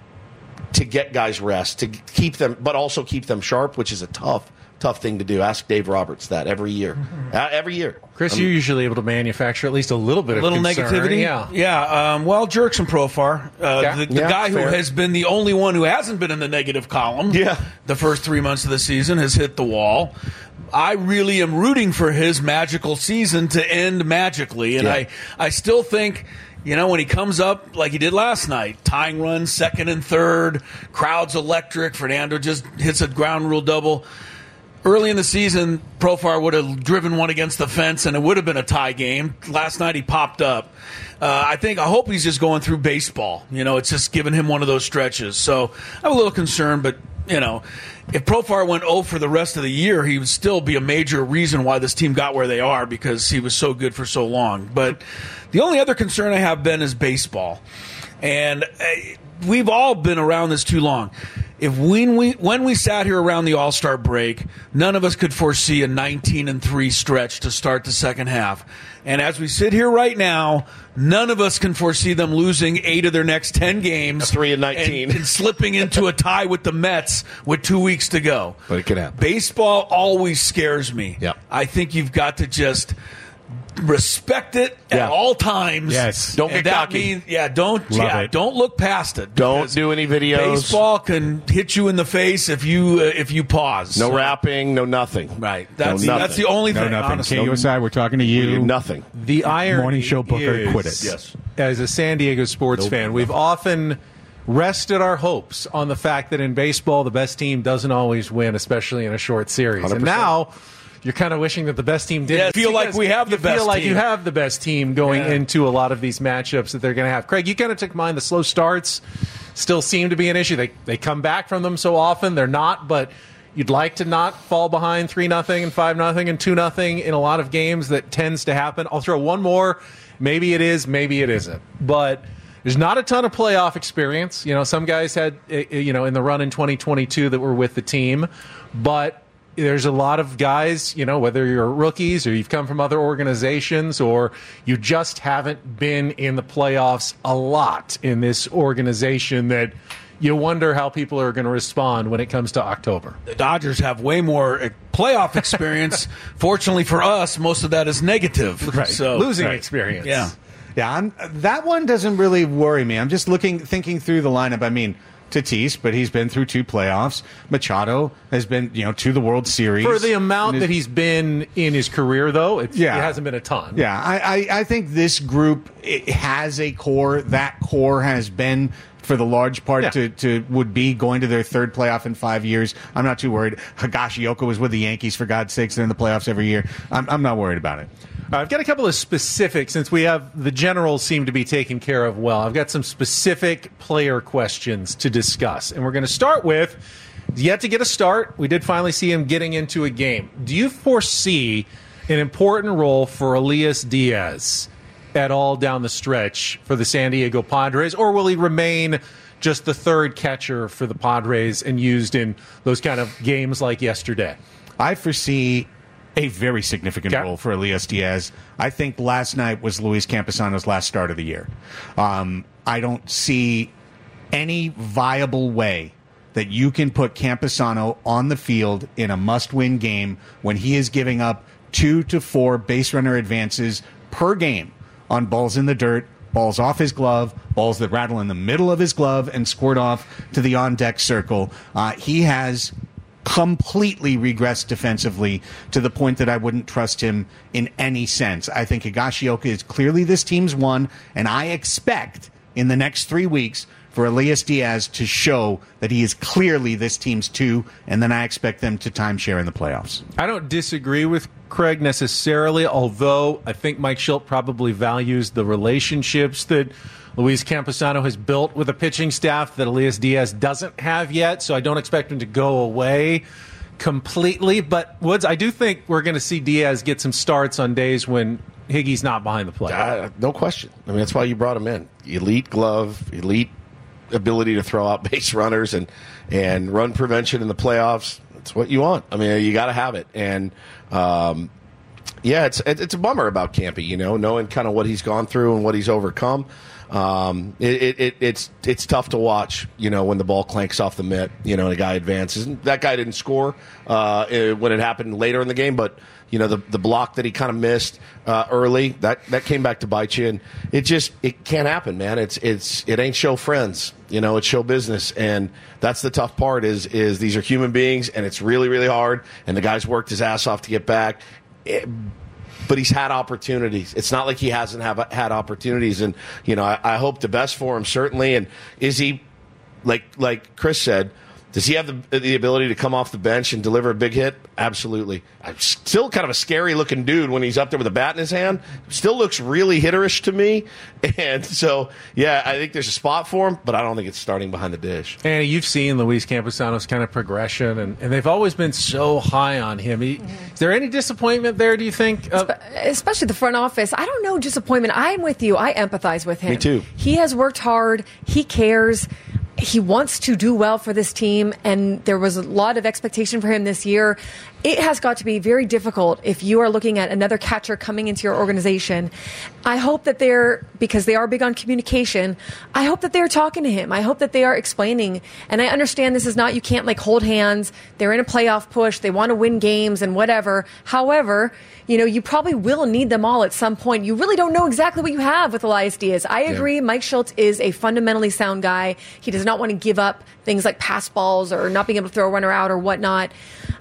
to get guys rest, to keep them, but also keep them sharp, which is a tough thing to do. Ask Dave Roberts that every year. Every year. Chris, you're usually able to manufacture at least a little bit of concern. Negativity. Yeah. Well, Jerks and Profar, the guy who has been the only one who hasn't been in the negative column the first 3 months of the season, has hit the wall. I really am rooting for his magical season to end magically, and I still think, when he comes up like he did last night, tying runs, second and third, crowd's electric, Fernando just hits a ground rule double. Early in the season, Profar would have driven one against the fence, and it would have been a tie game. Last night he popped up. I hope he's just going through baseball. It's just giving him one of those stretches. So I'm a little concerned, but, if Profar went 0 for the rest of the year, he would still be a major reason why this team got where they are, because he was so good for so long. But the only other concern I have, Ben, is baseball. And we've all been around this too long. When we sat here around the All-Star break, none of us could foresee a 19-3 stretch to start the second half. And as we sit here right now, none of us can foresee them losing 8 of their next 10 games. 3-19. And slipping into a tie with the Mets with 2 weeks to go. But it can happen. Baseball always scares me. Yep. I think you've got to just respect it at all times. Yes. Don't get cocky. Don't look past it. Don't do any videos. Baseball can hit you in the face if you pause. No rapping, no nothing. Right. That's the only thing. Nothing. Honestly. KUSI, we're talking to you. Nothing. The irony morning show booker, is, quit it. Yes. As a San Diego sports fan, we've often rested our hopes on the fact that in baseball the best team doesn't always win, especially in a short series. 100%. And now you're kind of wishing that the best team did. Yeah, feel like we have the best feel like team. you have the best team going into a lot of these matchups that they're going to have. Craig, you kind of took mine. The slow starts still seem to be an issue. They come back from them so often. They're not, but you'd like to not fall behind 3-0 and 5-0 and 2-0 in a lot of games. That tends to happen. I'll throw one more. Maybe it is, maybe it isn't. But there's not a ton of playoff experience. Some guys had, in the run in 2022 that were with the team, but there's a lot of guys, whether you're rookies or you've come from other organizations or you just haven't been in the playoffs a lot in this organization, that you wonder how people are going to respond when it comes to October. The Dodgers have way more playoff experience. Fortunately for us, most of that is negative. Right. So, losing experience. Yeah. Yeah, that one doesn't really worry me. I'm just thinking through the lineup. I mean, Tatis, but he's been through 2 playoffs. Machado has been, to the World Series. For the amount that he's been in his career, though, it hasn't been a ton. Yeah, I think this group has a core. That core has been, for the large part, would be going to their 3rd playoff in 5 years. I'm not too worried. Higashioka was with the Yankees, for God's sakes. They're in the playoffs every year. I'm not worried about it. I've got a couple of specifics, since we have the generals seem to be taken care of well. I've got some specific player questions to discuss. And we're going to start with, yet to get a start. We did finally see him getting into a game. Do you foresee an important role for Elias Diaz at all down the stretch for the San Diego Padres, or will he remain just the third catcher for the Padres and used in those kind of games like yesterday? I foresee a very significant role for Elias Diaz. I think last night was Luis Campusano's last start of the year. I don't see any viable way that you can put Campusano on the field in a must-win game when he is giving up 2 to 4 base runner advances per game on balls in the dirt, balls off his glove, balls that rattle in the middle of his glove and squirt off to the on-deck circle. He has completely regressed defensively to the point that I wouldn't trust him in any sense. I think Higashioka is clearly this team's one, and I expect in the next 3 weeks for Elias Diaz to show that he is clearly this team's 2, and then I expect them to timeshare in the playoffs. I don't disagree with Craig necessarily, although I think Mike Shildt probably values the relationships that Luis Campusano has built with a pitching staff that Elias Diaz doesn't have yet, so I don't expect him to go away completely. But, Woods, I do think we're going to see Diaz get some starts on days when Higgy's not behind the plate. No question. I mean, that's why you brought him in. Elite glove, elite ability to throw out base runners and run prevention in the playoffs. That's what you want. I mean, you got to have it. And, it's a bummer about Campy, knowing kind of what he's gone through and what he's overcome. It's tough to watch, when the ball clanks off the mitt, and a guy advances. And that guy didn't score when it happened later in the game, but the block that he kind of missed early, that came back to bite you, and it can't happen, man. It ain't show friends, it's show business, and that's the tough part is these are human beings, and it's really, really hard, and the guy's worked his ass off to get back. But he's had opportunities. It's not like he hasn't had opportunities, and I hope the best for him, certainly. And is he, like Chris said, does he have the ability to come off the bench and deliver a big hit? Absolutely. Still kind of a scary-looking dude when he's up there with a bat in his hand. Still looks really hitterish to me. And so, I think there's a spot for him, but I don't think it's starting behind the dish. And you've seen Luis Campusano's kind of progression, and they've always been so high on him. Is there any disappointment there, do you think? Especially the front office. I don't know disappointment. I'm with you. I empathize with him. Me too. He has worked hard. He cares. He wants to do well for this team, and there was a lot of expectation for him this year. It has got to be very difficult if you are looking at another catcher coming into your organization. I hope that because they are big on communication, I hope that they're talking to him. I hope that they are explaining. And I understand this is not, you can't hold hands. They're in a playoff push. They want to win games and whatever. However, you probably will need them all at some point. You really don't know exactly what you have with Elias Diaz. I agree. Yeah. Mike Shildt is a fundamentally sound guy. He does not want to give up things like pass balls or not being able to throw a runner out or whatnot.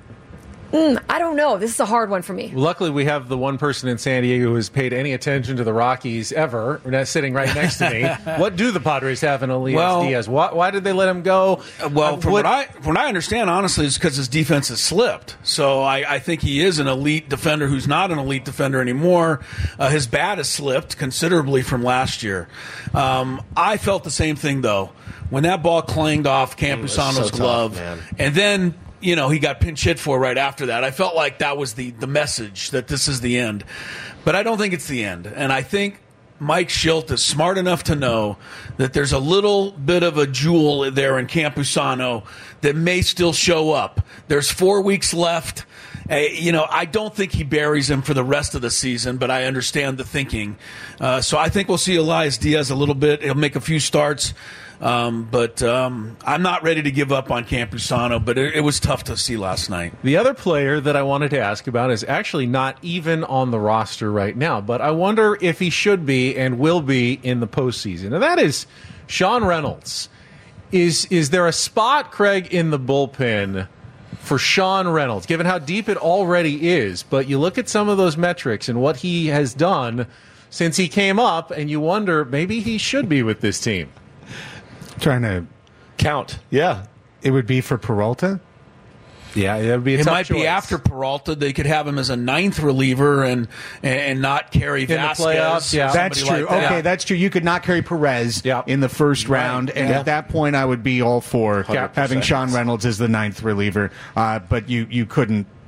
I don't know. This is a hard one for me. Luckily, we have the one person in San Diego who has paid any attention to the Rockies ever. We're not sitting right next to me. What do the Padres have in Elias Diaz? Why did they let him go? Well, from what I understand, honestly, is because his defense has slipped. So I think he is an elite defender who's not an elite defender anymore. His bat has slipped considerably from last year. I felt the same thing, though. When that ball clanged off Campusano's glove, and then he got pinch hit for right after that. I felt like that was the message that this is the end. But I don't think it's the end. And I think Mike Shildt is smart enough to know that there's a little bit of a jewel there in Campusano that may still show up. There's 4 weeks left. I don't think he buries him for the rest of the season, but I understand the thinking. So I think we'll see Elias Diaz a little bit. He'll make a few starts. But I'm not ready to give up on Campusano, but it was tough to see last night. The other player that I wanted to ask about is actually not even on the roster right now, but I wonder if he should be and will be in the postseason, and that is Sean Reynolds. Is there a spot, Craig, in the bullpen for Sean Reynolds, given how deep it already is? But you look at some of those metrics and what he has done since he came up, and you wonder maybe he should be with this team. Trying to count. Yeah. It would be for Peralta? Yeah, it would be a tough might choice. Be after Peralta. They could have him as a ninth reliever and not carry Vasquez. In the playoffs, yeah. That's true. Like that. Okay, that's true. You could not carry Perez in the first round, and at that point I would be all for 100%. having Sean Reynolds as the ninth reliever. But you couldn't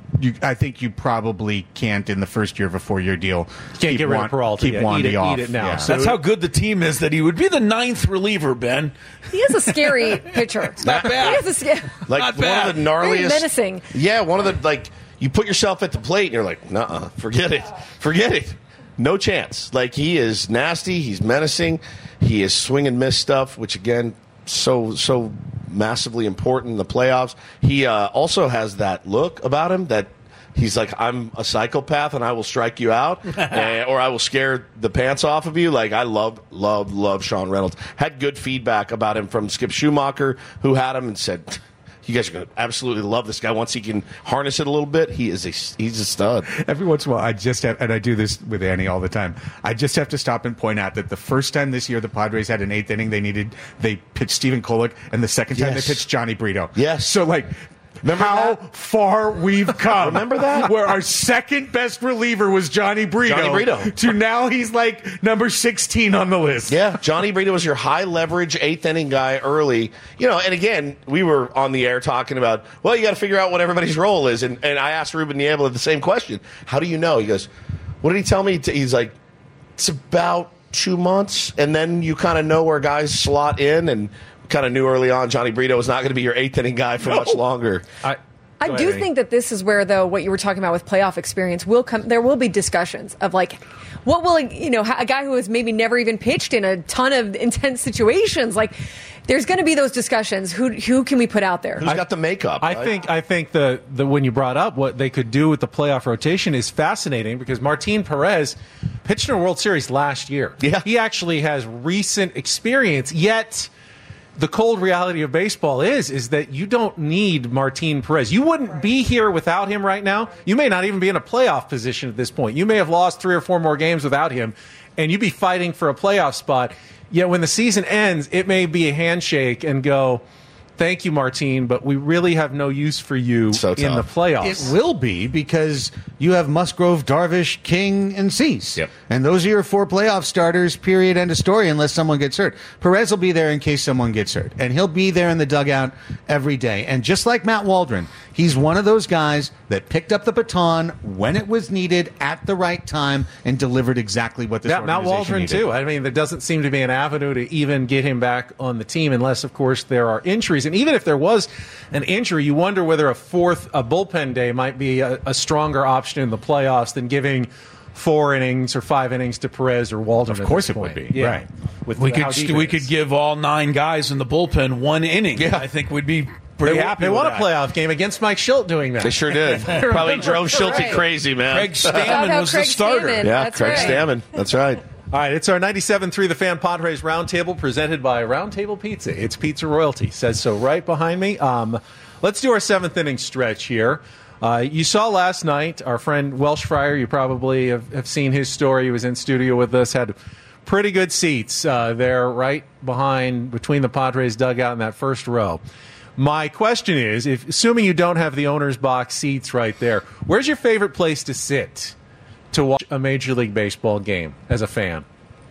I think you probably can't in the first year of a 4-year deal. Can't get rid of Peralta. Keep Wandy off. Eat it now. Yeah. So That's how good the team is that he would be the 9th reliever, Ben. He is a scary pitcher. Not bad. He is a Like Not one bad. of the gnarliest. Very menacing. Yeah, one of the, like, you put yourself at the plate and you're like, nuh-uh, forget it. No chance. Like, he is nasty. He's menacing. He is swing and miss stuff, which, again, so massively important in the playoffs. He also has that look about him that he's like, I'm a psychopath and I will strike you out or I will scare the pants off of you. Like, I love Sean Reynolds. Had good feedback about him from Skip Schumacher, who had him and said, you guys are going to absolutely love this guy once he can harness it a little bit. He's a stud. Every once in a while, I just have, and I do this with Annie all the time, I just have to stop and point out that the first time this year the Padres had an 8th inning, they pitched Stephen Kolek, and the second time they pitched Johnny Brito. Yes. So, like, remember how far we've come. Remember that? Where our second best reliever was Johnny Brito. To now he's like number 16 on the list. Yeah, Johnny Brito was your high leverage 8th inning guy early. And again, we were on the air talking about, well, you got to figure out what everybody's role is. And I asked Ruben Niebla the same question. How do you know? He goes, what did he tell me? He's like, it's about 2 months. And then you kind of know where guys slot in, and kind of knew early on Johnny Brito was not going to be your 8th inning guy for much longer. I do think that this is where, though, what you were talking about with playoff experience will come. There will be discussions of, like, what will, a guy who has maybe never even pitched in a ton of intense situations, like, there's going to be those discussions. Who can we put out there? Who's got the makeup? I think the when you brought up what they could do with the playoff rotation is fascinating, because Martin Perez pitched in a World Series last year. Yeah. He actually has recent experience, yet the cold reality of baseball is that you don't need Martin Perez. You wouldn't be here without him right now. You may not even be in a playoff position at this point. You may have lost 3 or 4 more games without him, and you'd be fighting for a playoff spot. Yet when the season ends, it may be a handshake and go, thank you, Martin, but we really have no use for you in the playoffs. It will be, because you have Musgrove, Darvish, King, and Cease. Yep. And those are your 4 playoff starters, period, end of story, unless someone gets hurt. Perez will be there in case someone gets hurt. And he'll be there in the dugout every day. And just like Matt Waldron, he's one of those guys that picked up the baton when it was needed at the right time and delivered exactly what this organization Matt Waldron, needed. too. I mean, there doesn't seem to be an avenue to even get him back on the team unless, of course, there are injuries. And even if there was an injury, you wonder whether a bullpen day might be a stronger option in the playoffs than giving 4 innings or 5 innings to Perez or Waldron. Of course it would be. Yeah. Right. We could give all 9 guys in the bullpen 1 inning. Yeah. I think we'd be pretty happy They with won that. a playoff game against Mike Schilt doing that. They sure did. Probably drove Schulte crazy, man. Craig Stammen was the starter. Stammen. Yeah, That's Craig right. Stammen. That's right. All right, it's our 97.3 The Fan Padres Roundtable, presented by Roundtable Pizza. It's pizza royalty. Says so right behind me. Let's do our 7th inning stretch here. You saw last night our friend Welsh Fryer. You probably have seen his story. He was in studio with us. Had pretty good seats there right between the Padres dugout and that first row. My question is, assuming you don't have the owner's box seats right there, where's your favorite place to sit to watch a Major League Baseball game as a fan?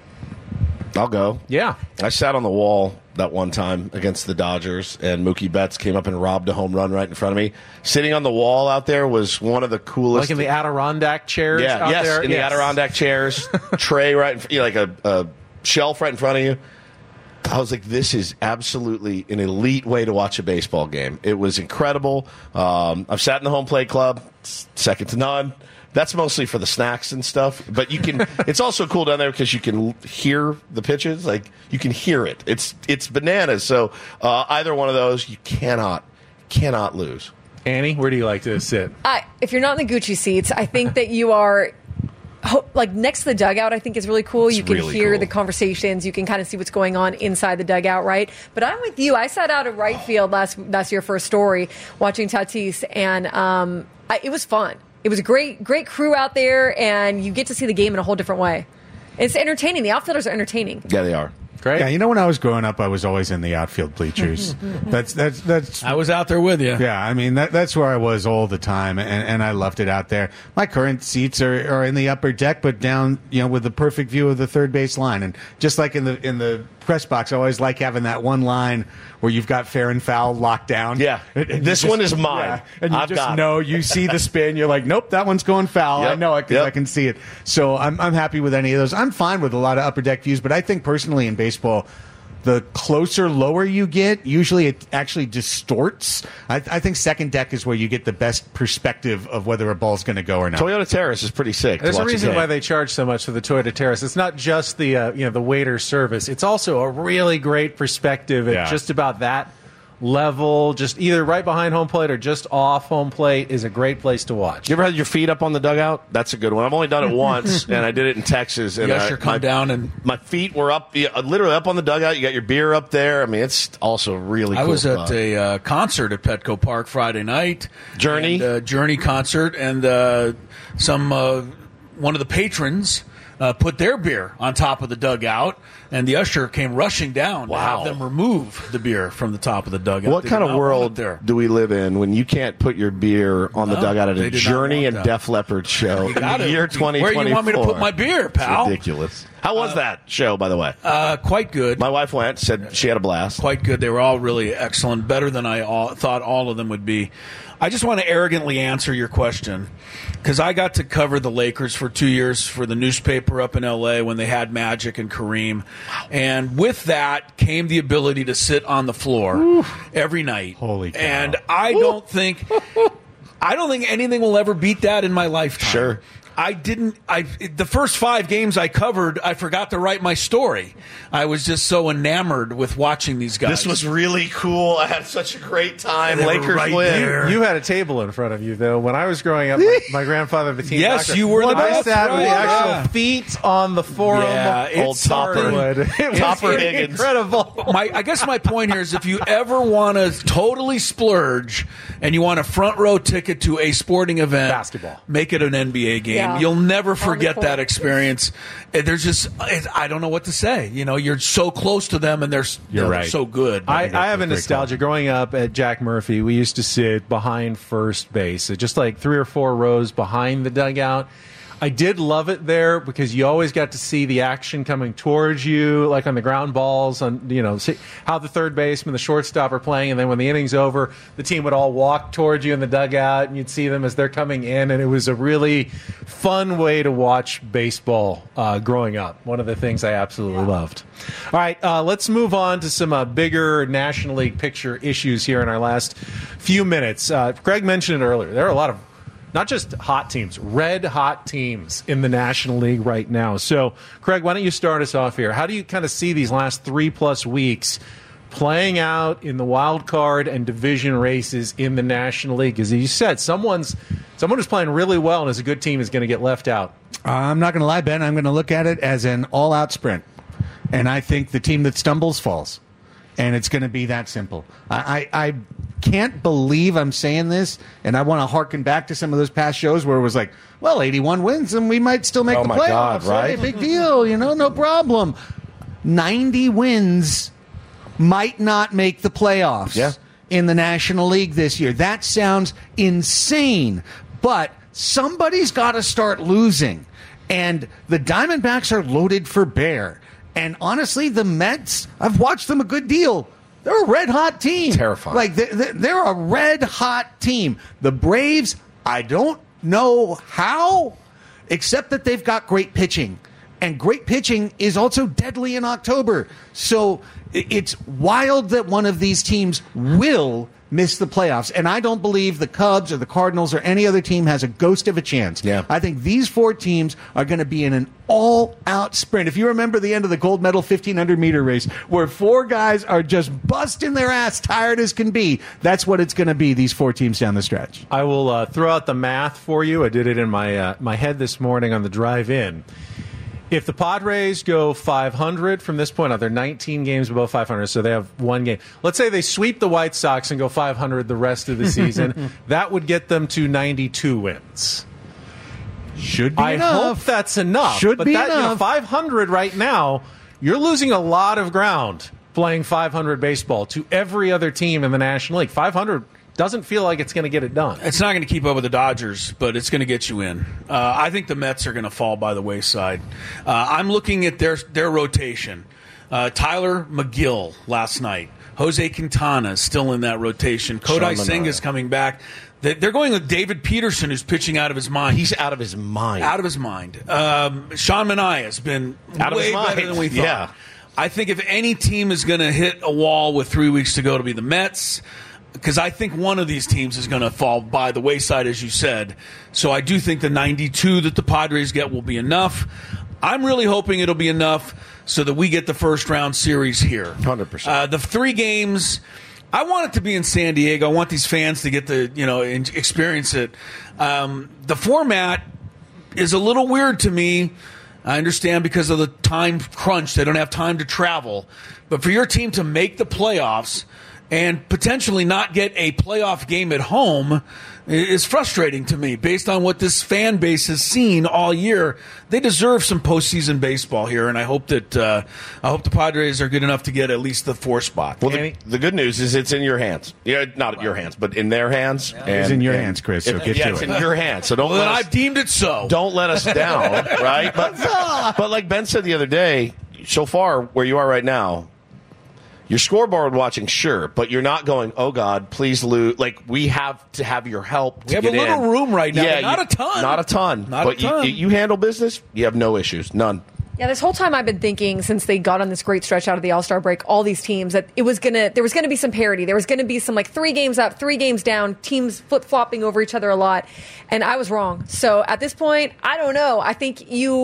I'll go. Yeah. I sat on the wall that one time against the Dodgers, and Mookie Betts came up and robbed a home run right in front of me. Sitting on the wall out there was one of the coolest. Like in the Adirondack chairs out there? In the Adirondack chairs. Tray right in like a shelf right in front of you. I was like, this is absolutely an elite way to watch a baseball game. It was incredible. I've sat in the home plate club, second to none. That's mostly for the snacks and stuff, but you can. It's also cool down there because you can hear the pitches. Like, you can hear it. It's bananas. So either one of those, you cannot lose. Annie, where do you like to sit? If you're not in the Gucci seats, I think that you are like next to the dugout. I think is really cool. You can really hear cool. the conversations. You can kind of see what's going on inside the dugout, right? But I'm with you. I sat out at right field last year for a story watching Tatis, and it was fun. It was a great crew out there, and you get to see the game in a whole different way. It's entertaining. The outfielders are entertaining. Yeah, they are. Great. Yeah, when I was growing up, I was always in the outfield bleachers. That's. I was out there with you. Yeah, I mean that's where I was all the time, and I loved it out there. My current seats are in the upper deck, but down, with the perfect view of the third base line, and just like in the press box, I always like having that one line where you've got fair and foul locked down. Yeah, this one is mine. Yeah, and you just know, you see the spin, you're like, nope, that one's going foul. Yep. I know it because I can see it. So I'm happy with any of those. I'm fine with a lot of upper deck views, but I think personally in baseball, the closer, lower you get, usually it actually distorts. I think second deck is where you get the best perspective of whether a ball's going to go or not. Toyota Terrace is pretty sick. There's a reason why they charge so much for the Toyota Terrace. It's not just the the waiter service. It's also a really great perspective at just about that level, just either right behind home plate or just off home plate is a great place to watch. You ever had your feet up on the dugout? That's a good one. I've only done it once, and I did it in Texas. And Usher come down and my feet were up, literally up on the dugout. You got your beer up there. I mean, it's also really cool. I was at a concert at Petco Park Friday night. Journey? Journey concert, and one of the patrons put their beer on top of the dugout, and the usher came rushing down to have them remove the beer from the top of the dugout. What kind of world do we live in when you can't put your beer on the dugout at a Journey and Def Leppard show in the year 2024? Where you want me to put my beer, pal? It's ridiculous. How was that show, by the way? Quite good. My wife went, said she had a blast. Quite good. They were all really excellent, better than I thought all of them would be. I just want to arrogantly answer your question because I got to cover the Lakers for 2 years for the newspaper up in L.A. when they had Magic and Kareem. And with that came the ability to sit on the floor every night. Holy cow. And I don't think anything will ever beat that in my lifetime. Sure. The first 5 games I covered, I forgot to write my story. I was just so enamored with watching these guys. This was really cool. I had such a great time. And Lakers right win. there. You had a table in front of you, though. When I was growing up, my grandfather, the team Yes, doctor, you were the I best, sat with the right? actual Yeah. feet on the forum. Yeah, Old it's Topper. It was Topper Higgins. incredible. I guess my point here is if you ever want to totally splurge and you want a front row ticket to a sporting event, Basketball. make it an NBA game. Yeah. You'll never forget that experience. There's just, I don't know what to say. You're so close to them and they're right. so good. I have a nostalgia. Growing up at Jack Murphy, we used to sit behind first base, just like 3 or 4 rows behind the dugout. I did love it there because you always got to see the action coming towards you, like on the ground balls, on see how the third baseman, the shortstop are playing, and then when the inning's over, the team would all walk towards you in the dugout, and you'd see them as they're coming in, and it was a really fun way to watch baseball growing up. One of the things I absolutely loved. All right, let's move on to some bigger National League picture issues here in our last few minutes. Greg mentioned it earlier. There are a lot of not just hot teams, red hot teams in the National League right now. So, Craig, why don't you start us off here? How do you kind of see these last 3+ weeks playing out in the wild card and division races in the National League? As you said, someone who's playing really well and is a good team is going to get left out. I'm not going to lie, Ben. I'm going to look at it as an all-out sprint. And I think the team that stumbles falls. And it's going to be that simple. I can't believe I'm saying this, and I want to harken back to some of those past shows where it was like, well, 81 wins, and we might still make the playoffs. God, right? Hey, big deal, no problem. 90 wins might not make the playoffs in the National League this year. That sounds insane, but somebody's got to start losing. And the Diamondbacks are loaded for bear. And honestly, the Mets, I've watched them a good deal. They're a red-hot team. Terrifying. Like, they're a red-hot team. The Braves, I don't know how, except that they've got great pitching. And great pitching is also deadly in October. So it's wild that one of these teams will miss the playoffs. And I don't believe the Cubs or the Cardinals or any other team has a ghost of a chance. Yeah. I think these 4 teams are going to be in an all-out sprint. If you remember the end of the gold medal 1,500-meter race, where 4 guys are just busting their ass, tired as can be, that's what it's going to be, these 4 teams down the stretch. I will throw out the math for you. I did it in my head this morning on the drive in. If the Padres go 500 from this point on, they're 19 games above 500, so they have 1 game. Let's say they sweep the White Sox and go 500 the rest of the season. That would get them to 92 wins. Should be I enough. hope that's enough. Should be enough. 500 right now you're losing a lot of ground playing 500 baseball to every other team in the National League. 500 doesn't feel like it's going to get it done. It's not going to keep up with the Dodgers, but it's going to get you in. I think the Mets are going to fall by the wayside. I'm looking at their rotation. Tyler McGill last night. Jose Quintana is still in that rotation. Kodai Singh is coming back. They're going with David Peterson, who's pitching out of his mind. He's out of his mind. Out of his mind. Sean Manaea has been way better than we thought. Yeah. I think if any team is going to hit a wall with 3 weeks to go, it'll be the Mets, because I think one of these teams is going to fall by the wayside, as you said. So I do think the 92 that the Padres get will be enough. I'm really hoping it'll be enough so that we get the first-round series here. 100%. The 3 games, I want it to be in San Diego. I want these fans to get to experience it. The format is a little weird to me. I understand because of the time crunch. They don't have time to travel. But for your team to make the playoffs and potentially not get a playoff game at home is frustrating to me based on what this fan base has seen all year. They deserve some postseason baseball here, and I hope that the Padres are good enough to get at least the 4 spot. Well, the good news is it's in your hands. Yeah, not in your hands, but in their hands. Yeah. It's in your hands, Chris. So get to it. It's in your hands. So don't. Well, then I've deemed it so. Don't let us down, right? But like Ben said the other day, so far where you are right now, your scoreboard watching, sure, but you're not going, oh, God, please lose. Like, we have to have your help to get in. We have a little room right now, yeah, not a ton. Not a ton. But you handle business, you have no issues. None. Yeah, this whole time I've been thinking, since they got on this great stretch out of the All-Star break, all these teams, that there was gonna be some parity. There was gonna be some 3 games up, 3 games down, teams flip-flopping over each other a lot, and I was wrong. So at this point, I don't know. I think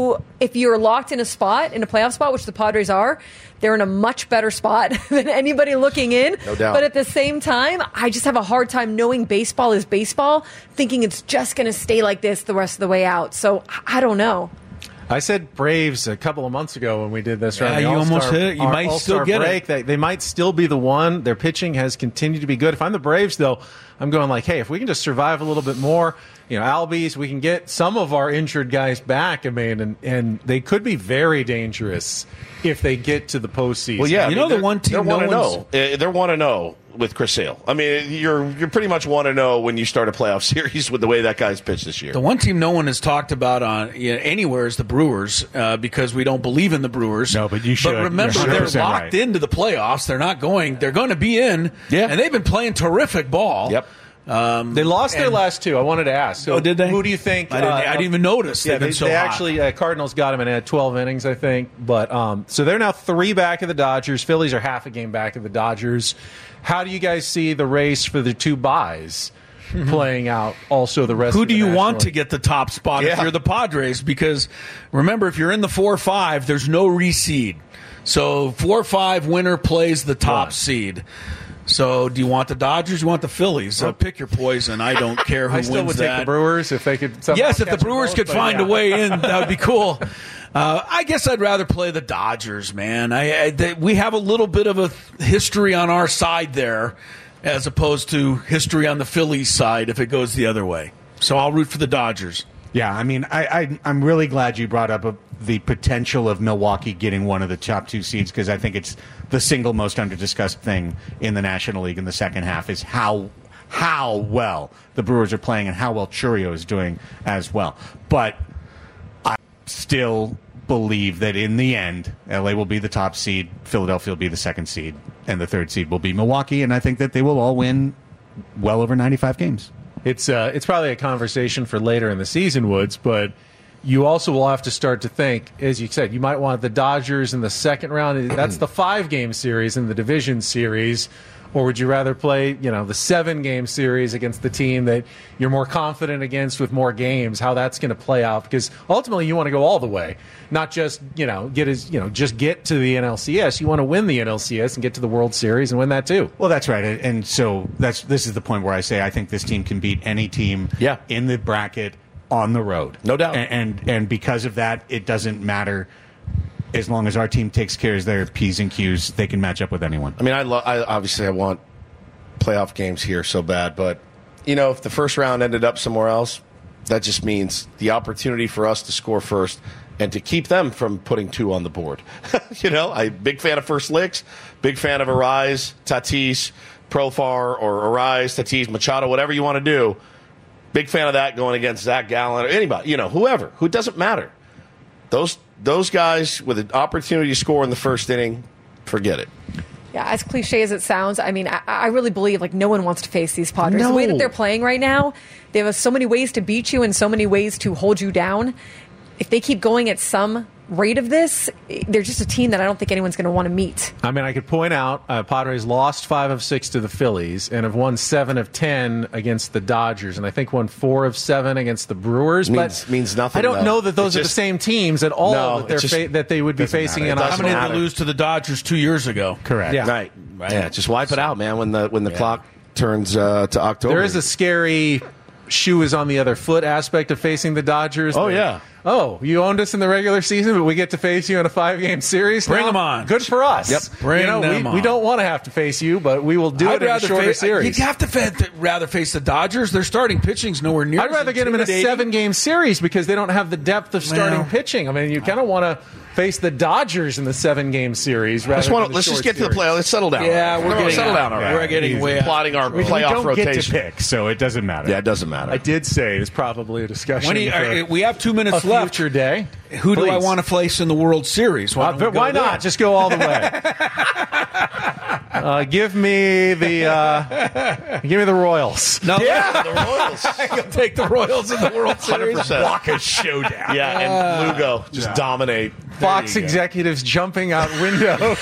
if you're locked in a playoff spot, which the Padres are, they're in a much better spot than anybody looking in. No doubt. But at the same time, I just have a hard time knowing baseball is baseball, thinking it's just going to stay like this the rest of the way out. So I don't know. I said Braves a couple of months ago when we did this. Yeah, you almost hit it. You might still get break. They might still be the one. Their pitching has continued to be good. If I'm the Braves, though, I'm going like, hey, if we can just survive a little bit more, Albies, we can get some of our injured guys back. I mean, and they could be very dangerous if they get to the postseason. Well, yeah, the one team they're 1-0. They're 1-0 with Chris Sale. I mean, you're pretty much 1-0 when you start a playoff series with the way that guy's pitched this year. The one team no one has talked about anywhere is the Brewers because we don't believe in the Brewers. No, but you should. But remember, they're locked into the playoffs. They're not going. They're going to be in. Yeah. And they've been playing terrific ball. Yep. They lost their last 2. I wanted to ask. So did they? Who do you think? I didn't even notice. Yeah, They've been so they hot. actually Cardinals got him and had 12 innings, I think. But so they're now 3 back of the Dodgers. Phillies are half a game back of the Dodgers. How do you guys see the race for the 2 buys playing out? Also, the rest. Who of do the you National want to League? get the top spot if you're the Padres? Because remember, if you're in the 4-5, there's no reseed. So 4-5 winner plays the top seed. So, do you want the Dodgers? You want the Phillies? Pick your poison. I don't care who I wins still would take the Brewers if they could. Yes, if the Brewers could find a way in, that would be cool. I guess I'd rather play the Dodgers, man. We have a little bit of a history on our side there, as opposed to history on the Phillies side if it goes the other way. So I'll root for the Dodgers. Yeah, I mean, I'm really glad you brought up the potential of Milwaukee getting one of the top 2 seeds, because I think it's the single most under-discussed thing in the National League in the second half is how well the Brewers are playing and how well Churio is doing as well. But I still believe that in the end, LA will be the top seed, Philadelphia will be the 2nd seed, and the 3rd seed will be Milwaukee, and I think that they will all win well over 95 games. It's probably a conversation for later in the season, Woods, but you also will have to start to think, as you said, you might want the Dodgers in the second round. That's the 5-game series in the division series. Or would you rather play, the 7-game series against the team that you're more confident against with more games, how that's going to play out? Because ultimately you want to go all the way, not just, just get to the NLCS. You want to win the NLCS and get to the World Series and win that too. Well, that's right. And so this is the point where I say I think this team can beat any team in the bracket on the road. No doubt. And because of that, it doesn't matter. As long as our team takes care of their P's and Q's, they can match up with anyone. I mean, I obviously want playoff games here so bad, but if the first round ended up somewhere else, that just means the opportunity for us to score first and to keep them from putting 2 on the board. I'm big fan of first licks, big fan of Arise, Tatis, Profar, or Arise, Tatis, Machado, whatever you want to do. Big fan of that going against Zach Gallen or anybody, whoever, who doesn't matter. Those guys with an opportunity to score in the first inning, forget it. Yeah, as cliche as it sounds, I mean, I really believe no one wants to face these Padres. No. The way that they're playing right now, they have so many ways to beat you and so many ways to hold you down. If they keep going at some rate of this, they're just a team that I don't think anyone's going to want to meet. I mean, I could point out Padres lost 5 of 6 to the Phillies and have won 7 of 10 against the Dodgers, and I think won 4 of 7 against the Brewers. Means nothing. I don't know that those are the same teams at all that they would be facing. How many did they lose to the Dodgers 2 years ago? Correct. Yeah. Right. Yeah, just wipe it out, man. When the clock turns to October, there is a scary shoe is on the other foot aspect of facing the Dodgers. Oh, yeah. Oh, you owned us in the regular season, but we get to face you in a 5-game series? Bring them on. Good for us. Yep. Bring them on. We don't want to have to face you, but we will do it in a shorter series. You have to rather face the Dodgers. Their starting pitching's nowhere near. I'd rather get them in a 7-game series because they don't have the depth of starting pitching. I mean, you kind of want to face the Dodgers in the 7-game series. Let's just get to the playoffs. Let's settle down. Yeah, we're getting settle down. Yeah, we're getting way plotting our playoff rotation. We don't get to pick, so it doesn't matter. Yeah, it doesn't matter. I did say it's probably a discussion. We have 2 minutes left. Future day. Who do I want to face in the World Series? Why not? Just go all the way. Give me the Royals. No, the Royals. You'll take the Royals in the World Series. 100%. Waka showdown. Yeah, and Lugo just dominate. Fox executives jumping out windows.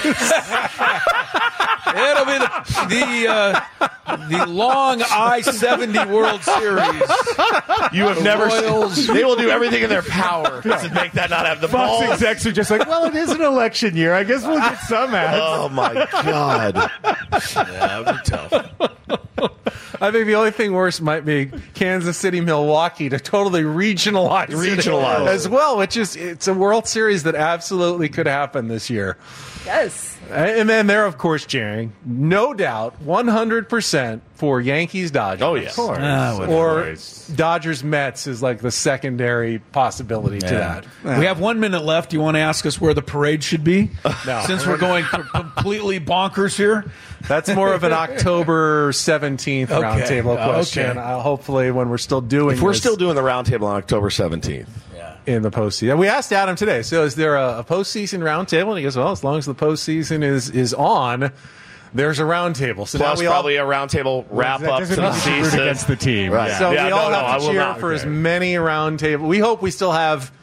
It'll be the long I-70 World Series. You have never seen. They will do everything in their power to make that not have the ball. Fox execs are just like, well, it is an election year. I guess we'll get some ads. Oh, my God. Yeah, that would be tough. I think the only thing worse might be Kansas City, Milwaukee to totally regionalize as well, which is it's a World Series that absolutely could happen this year. Yes. And then they're, of course, cheering, no doubt, 100% for Yankees-Dodgers. Oh, yes. Of course. Or Dodgers-Mets is like the secondary possibility to that. Yeah. We have 1 minute left. Do you want to ask us where the parade should be? No. Since we're going completely bonkers here? That's more of an October 17th roundtable question. Okay. Hopefully when we're still doing If we're still doing the roundtable on October 17th. In the postseason. We asked Adam today, so is there a postseason roundtable? And he goes, well, as long as the postseason is on, there's a roundtable. So plus now probably a roundtable wrap-up to the season. Against the team. Right. So we all have to cheer for as many roundtable. We hope we still have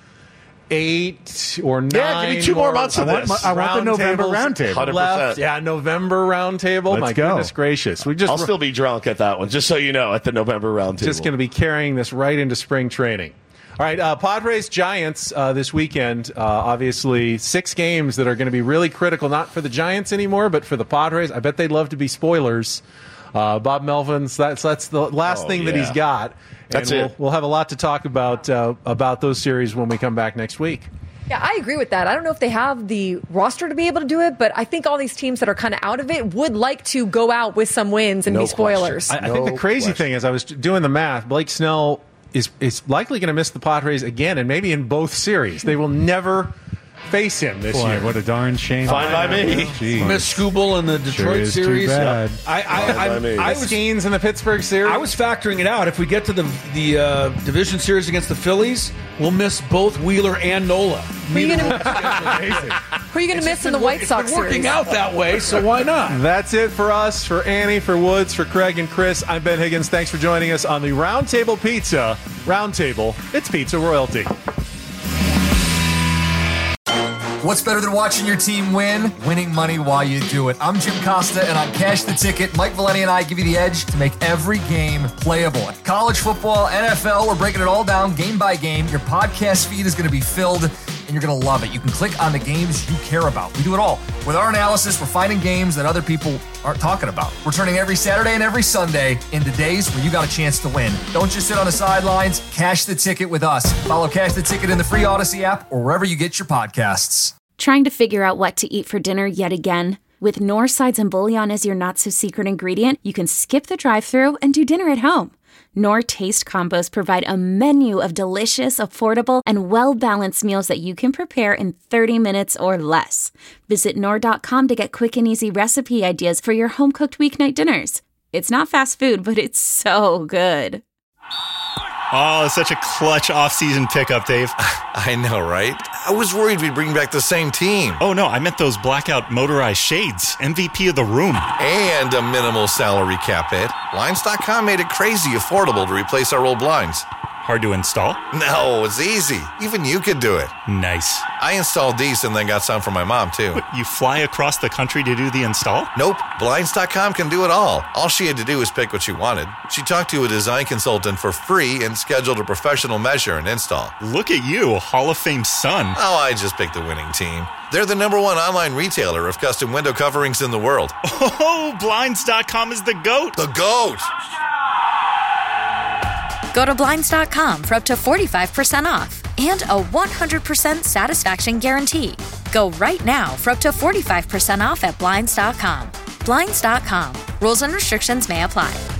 8 or 9. Yeah, give me 2 more months of this. I want the November roundtable. 100%. Yeah, November roundtable. My goodness gracious. I'll still be drunk at that one, just so you know, at the November roundtable. Just going to be carrying this right into spring training. All right, Padres-Giants this weekend. Obviously, 6 games that are going to be really critical, not for the Giants anymore, but for the Padres. I bet they'd love to be spoilers. Bob Melvin's, that's the last thing that he's got. That's it. We'll have a lot to talk about those series when we come back next week. Yeah, I agree with that. I don't know if they have the roster to be able to do it, but I think all these teams that are kind of out of it would like to go out with some wins and be spoilers. I think the crazy thing is I was doing the math. Blake Snell is likely going to miss the Padres again, and maybe in both series. They will never face him this year. What a darn shame. Fine by me. Miss Skubal in the Detroit series. Too bad. I was Skeens in the Pittsburgh series. I was factoring it out. If we get to the division series against the Phillies, we'll miss both Wheeler and Nola. Who are you going to miss in the White Sox series? It's working out that way, so why not? That's it for us, for Annie, for Woods, for Craig and Chris. I'm Ben Higgins. Thanks for joining us on the Roundtable Pizza. Roundtable, it's pizza royalty. What's better than watching your team win? Winning money while you do it. I'm Jim Costa, and on Cash the Ticket, Mike Valeni and I give you the edge to make every game playable. College football, NFL, we're breaking it all down game by game. Your podcast feed is going to be filled, and you're going to love it. You can click on the games you care about. We do it all. With our analysis, we're finding games that other people aren't talking about. We're turning every Saturday and every Sunday into days where you got a chance to win. Don't just sit on the sidelines. Cash the Ticket with us. Follow Cash the Ticket in the free Odyssey app or wherever you get your podcasts. Trying to figure out what to eat for dinner yet again? With Knorr sides and bouillon as your not-so-secret ingredient, you can skip the drive-thru and do dinner at home. Knorr Taste Combos provide a menu of delicious, affordable, and well-balanced meals that you can prepare in 30 minutes or less. Visit Knorr.com to get quick and easy recipe ideas for your home-cooked weeknight dinners. It's not fast food, but it's so good. Oh, such a clutch off-season pickup, Dave. I know, right? I was worried we'd bring back the same team. Oh, no, I meant those blackout motorized shades. MVP of the room. And a minimal salary cap hit. Blinds.com made it crazy affordable to replace our old blinds. Hard to install? No, it's easy. Even you could do it. Nice. I installed these and then got some for my mom, too. What, you fly across the country to do the install? Nope. Blinds.com can do it all. All she had to do was pick what she wanted. She talked to a design consultant for free and scheduled a professional measure and install. Look at you, Hall of Fame son. Oh, I just picked the winning team. They're the #1 online retailer of custom window coverings in the world. Oh, Blinds.com is the GOAT. The GOAT! Go to Blinds.com for up to 45% off and a 100% satisfaction guarantee. Go right now for up to 45% off at Blinds.com. Blinds.com. Rules and restrictions may apply.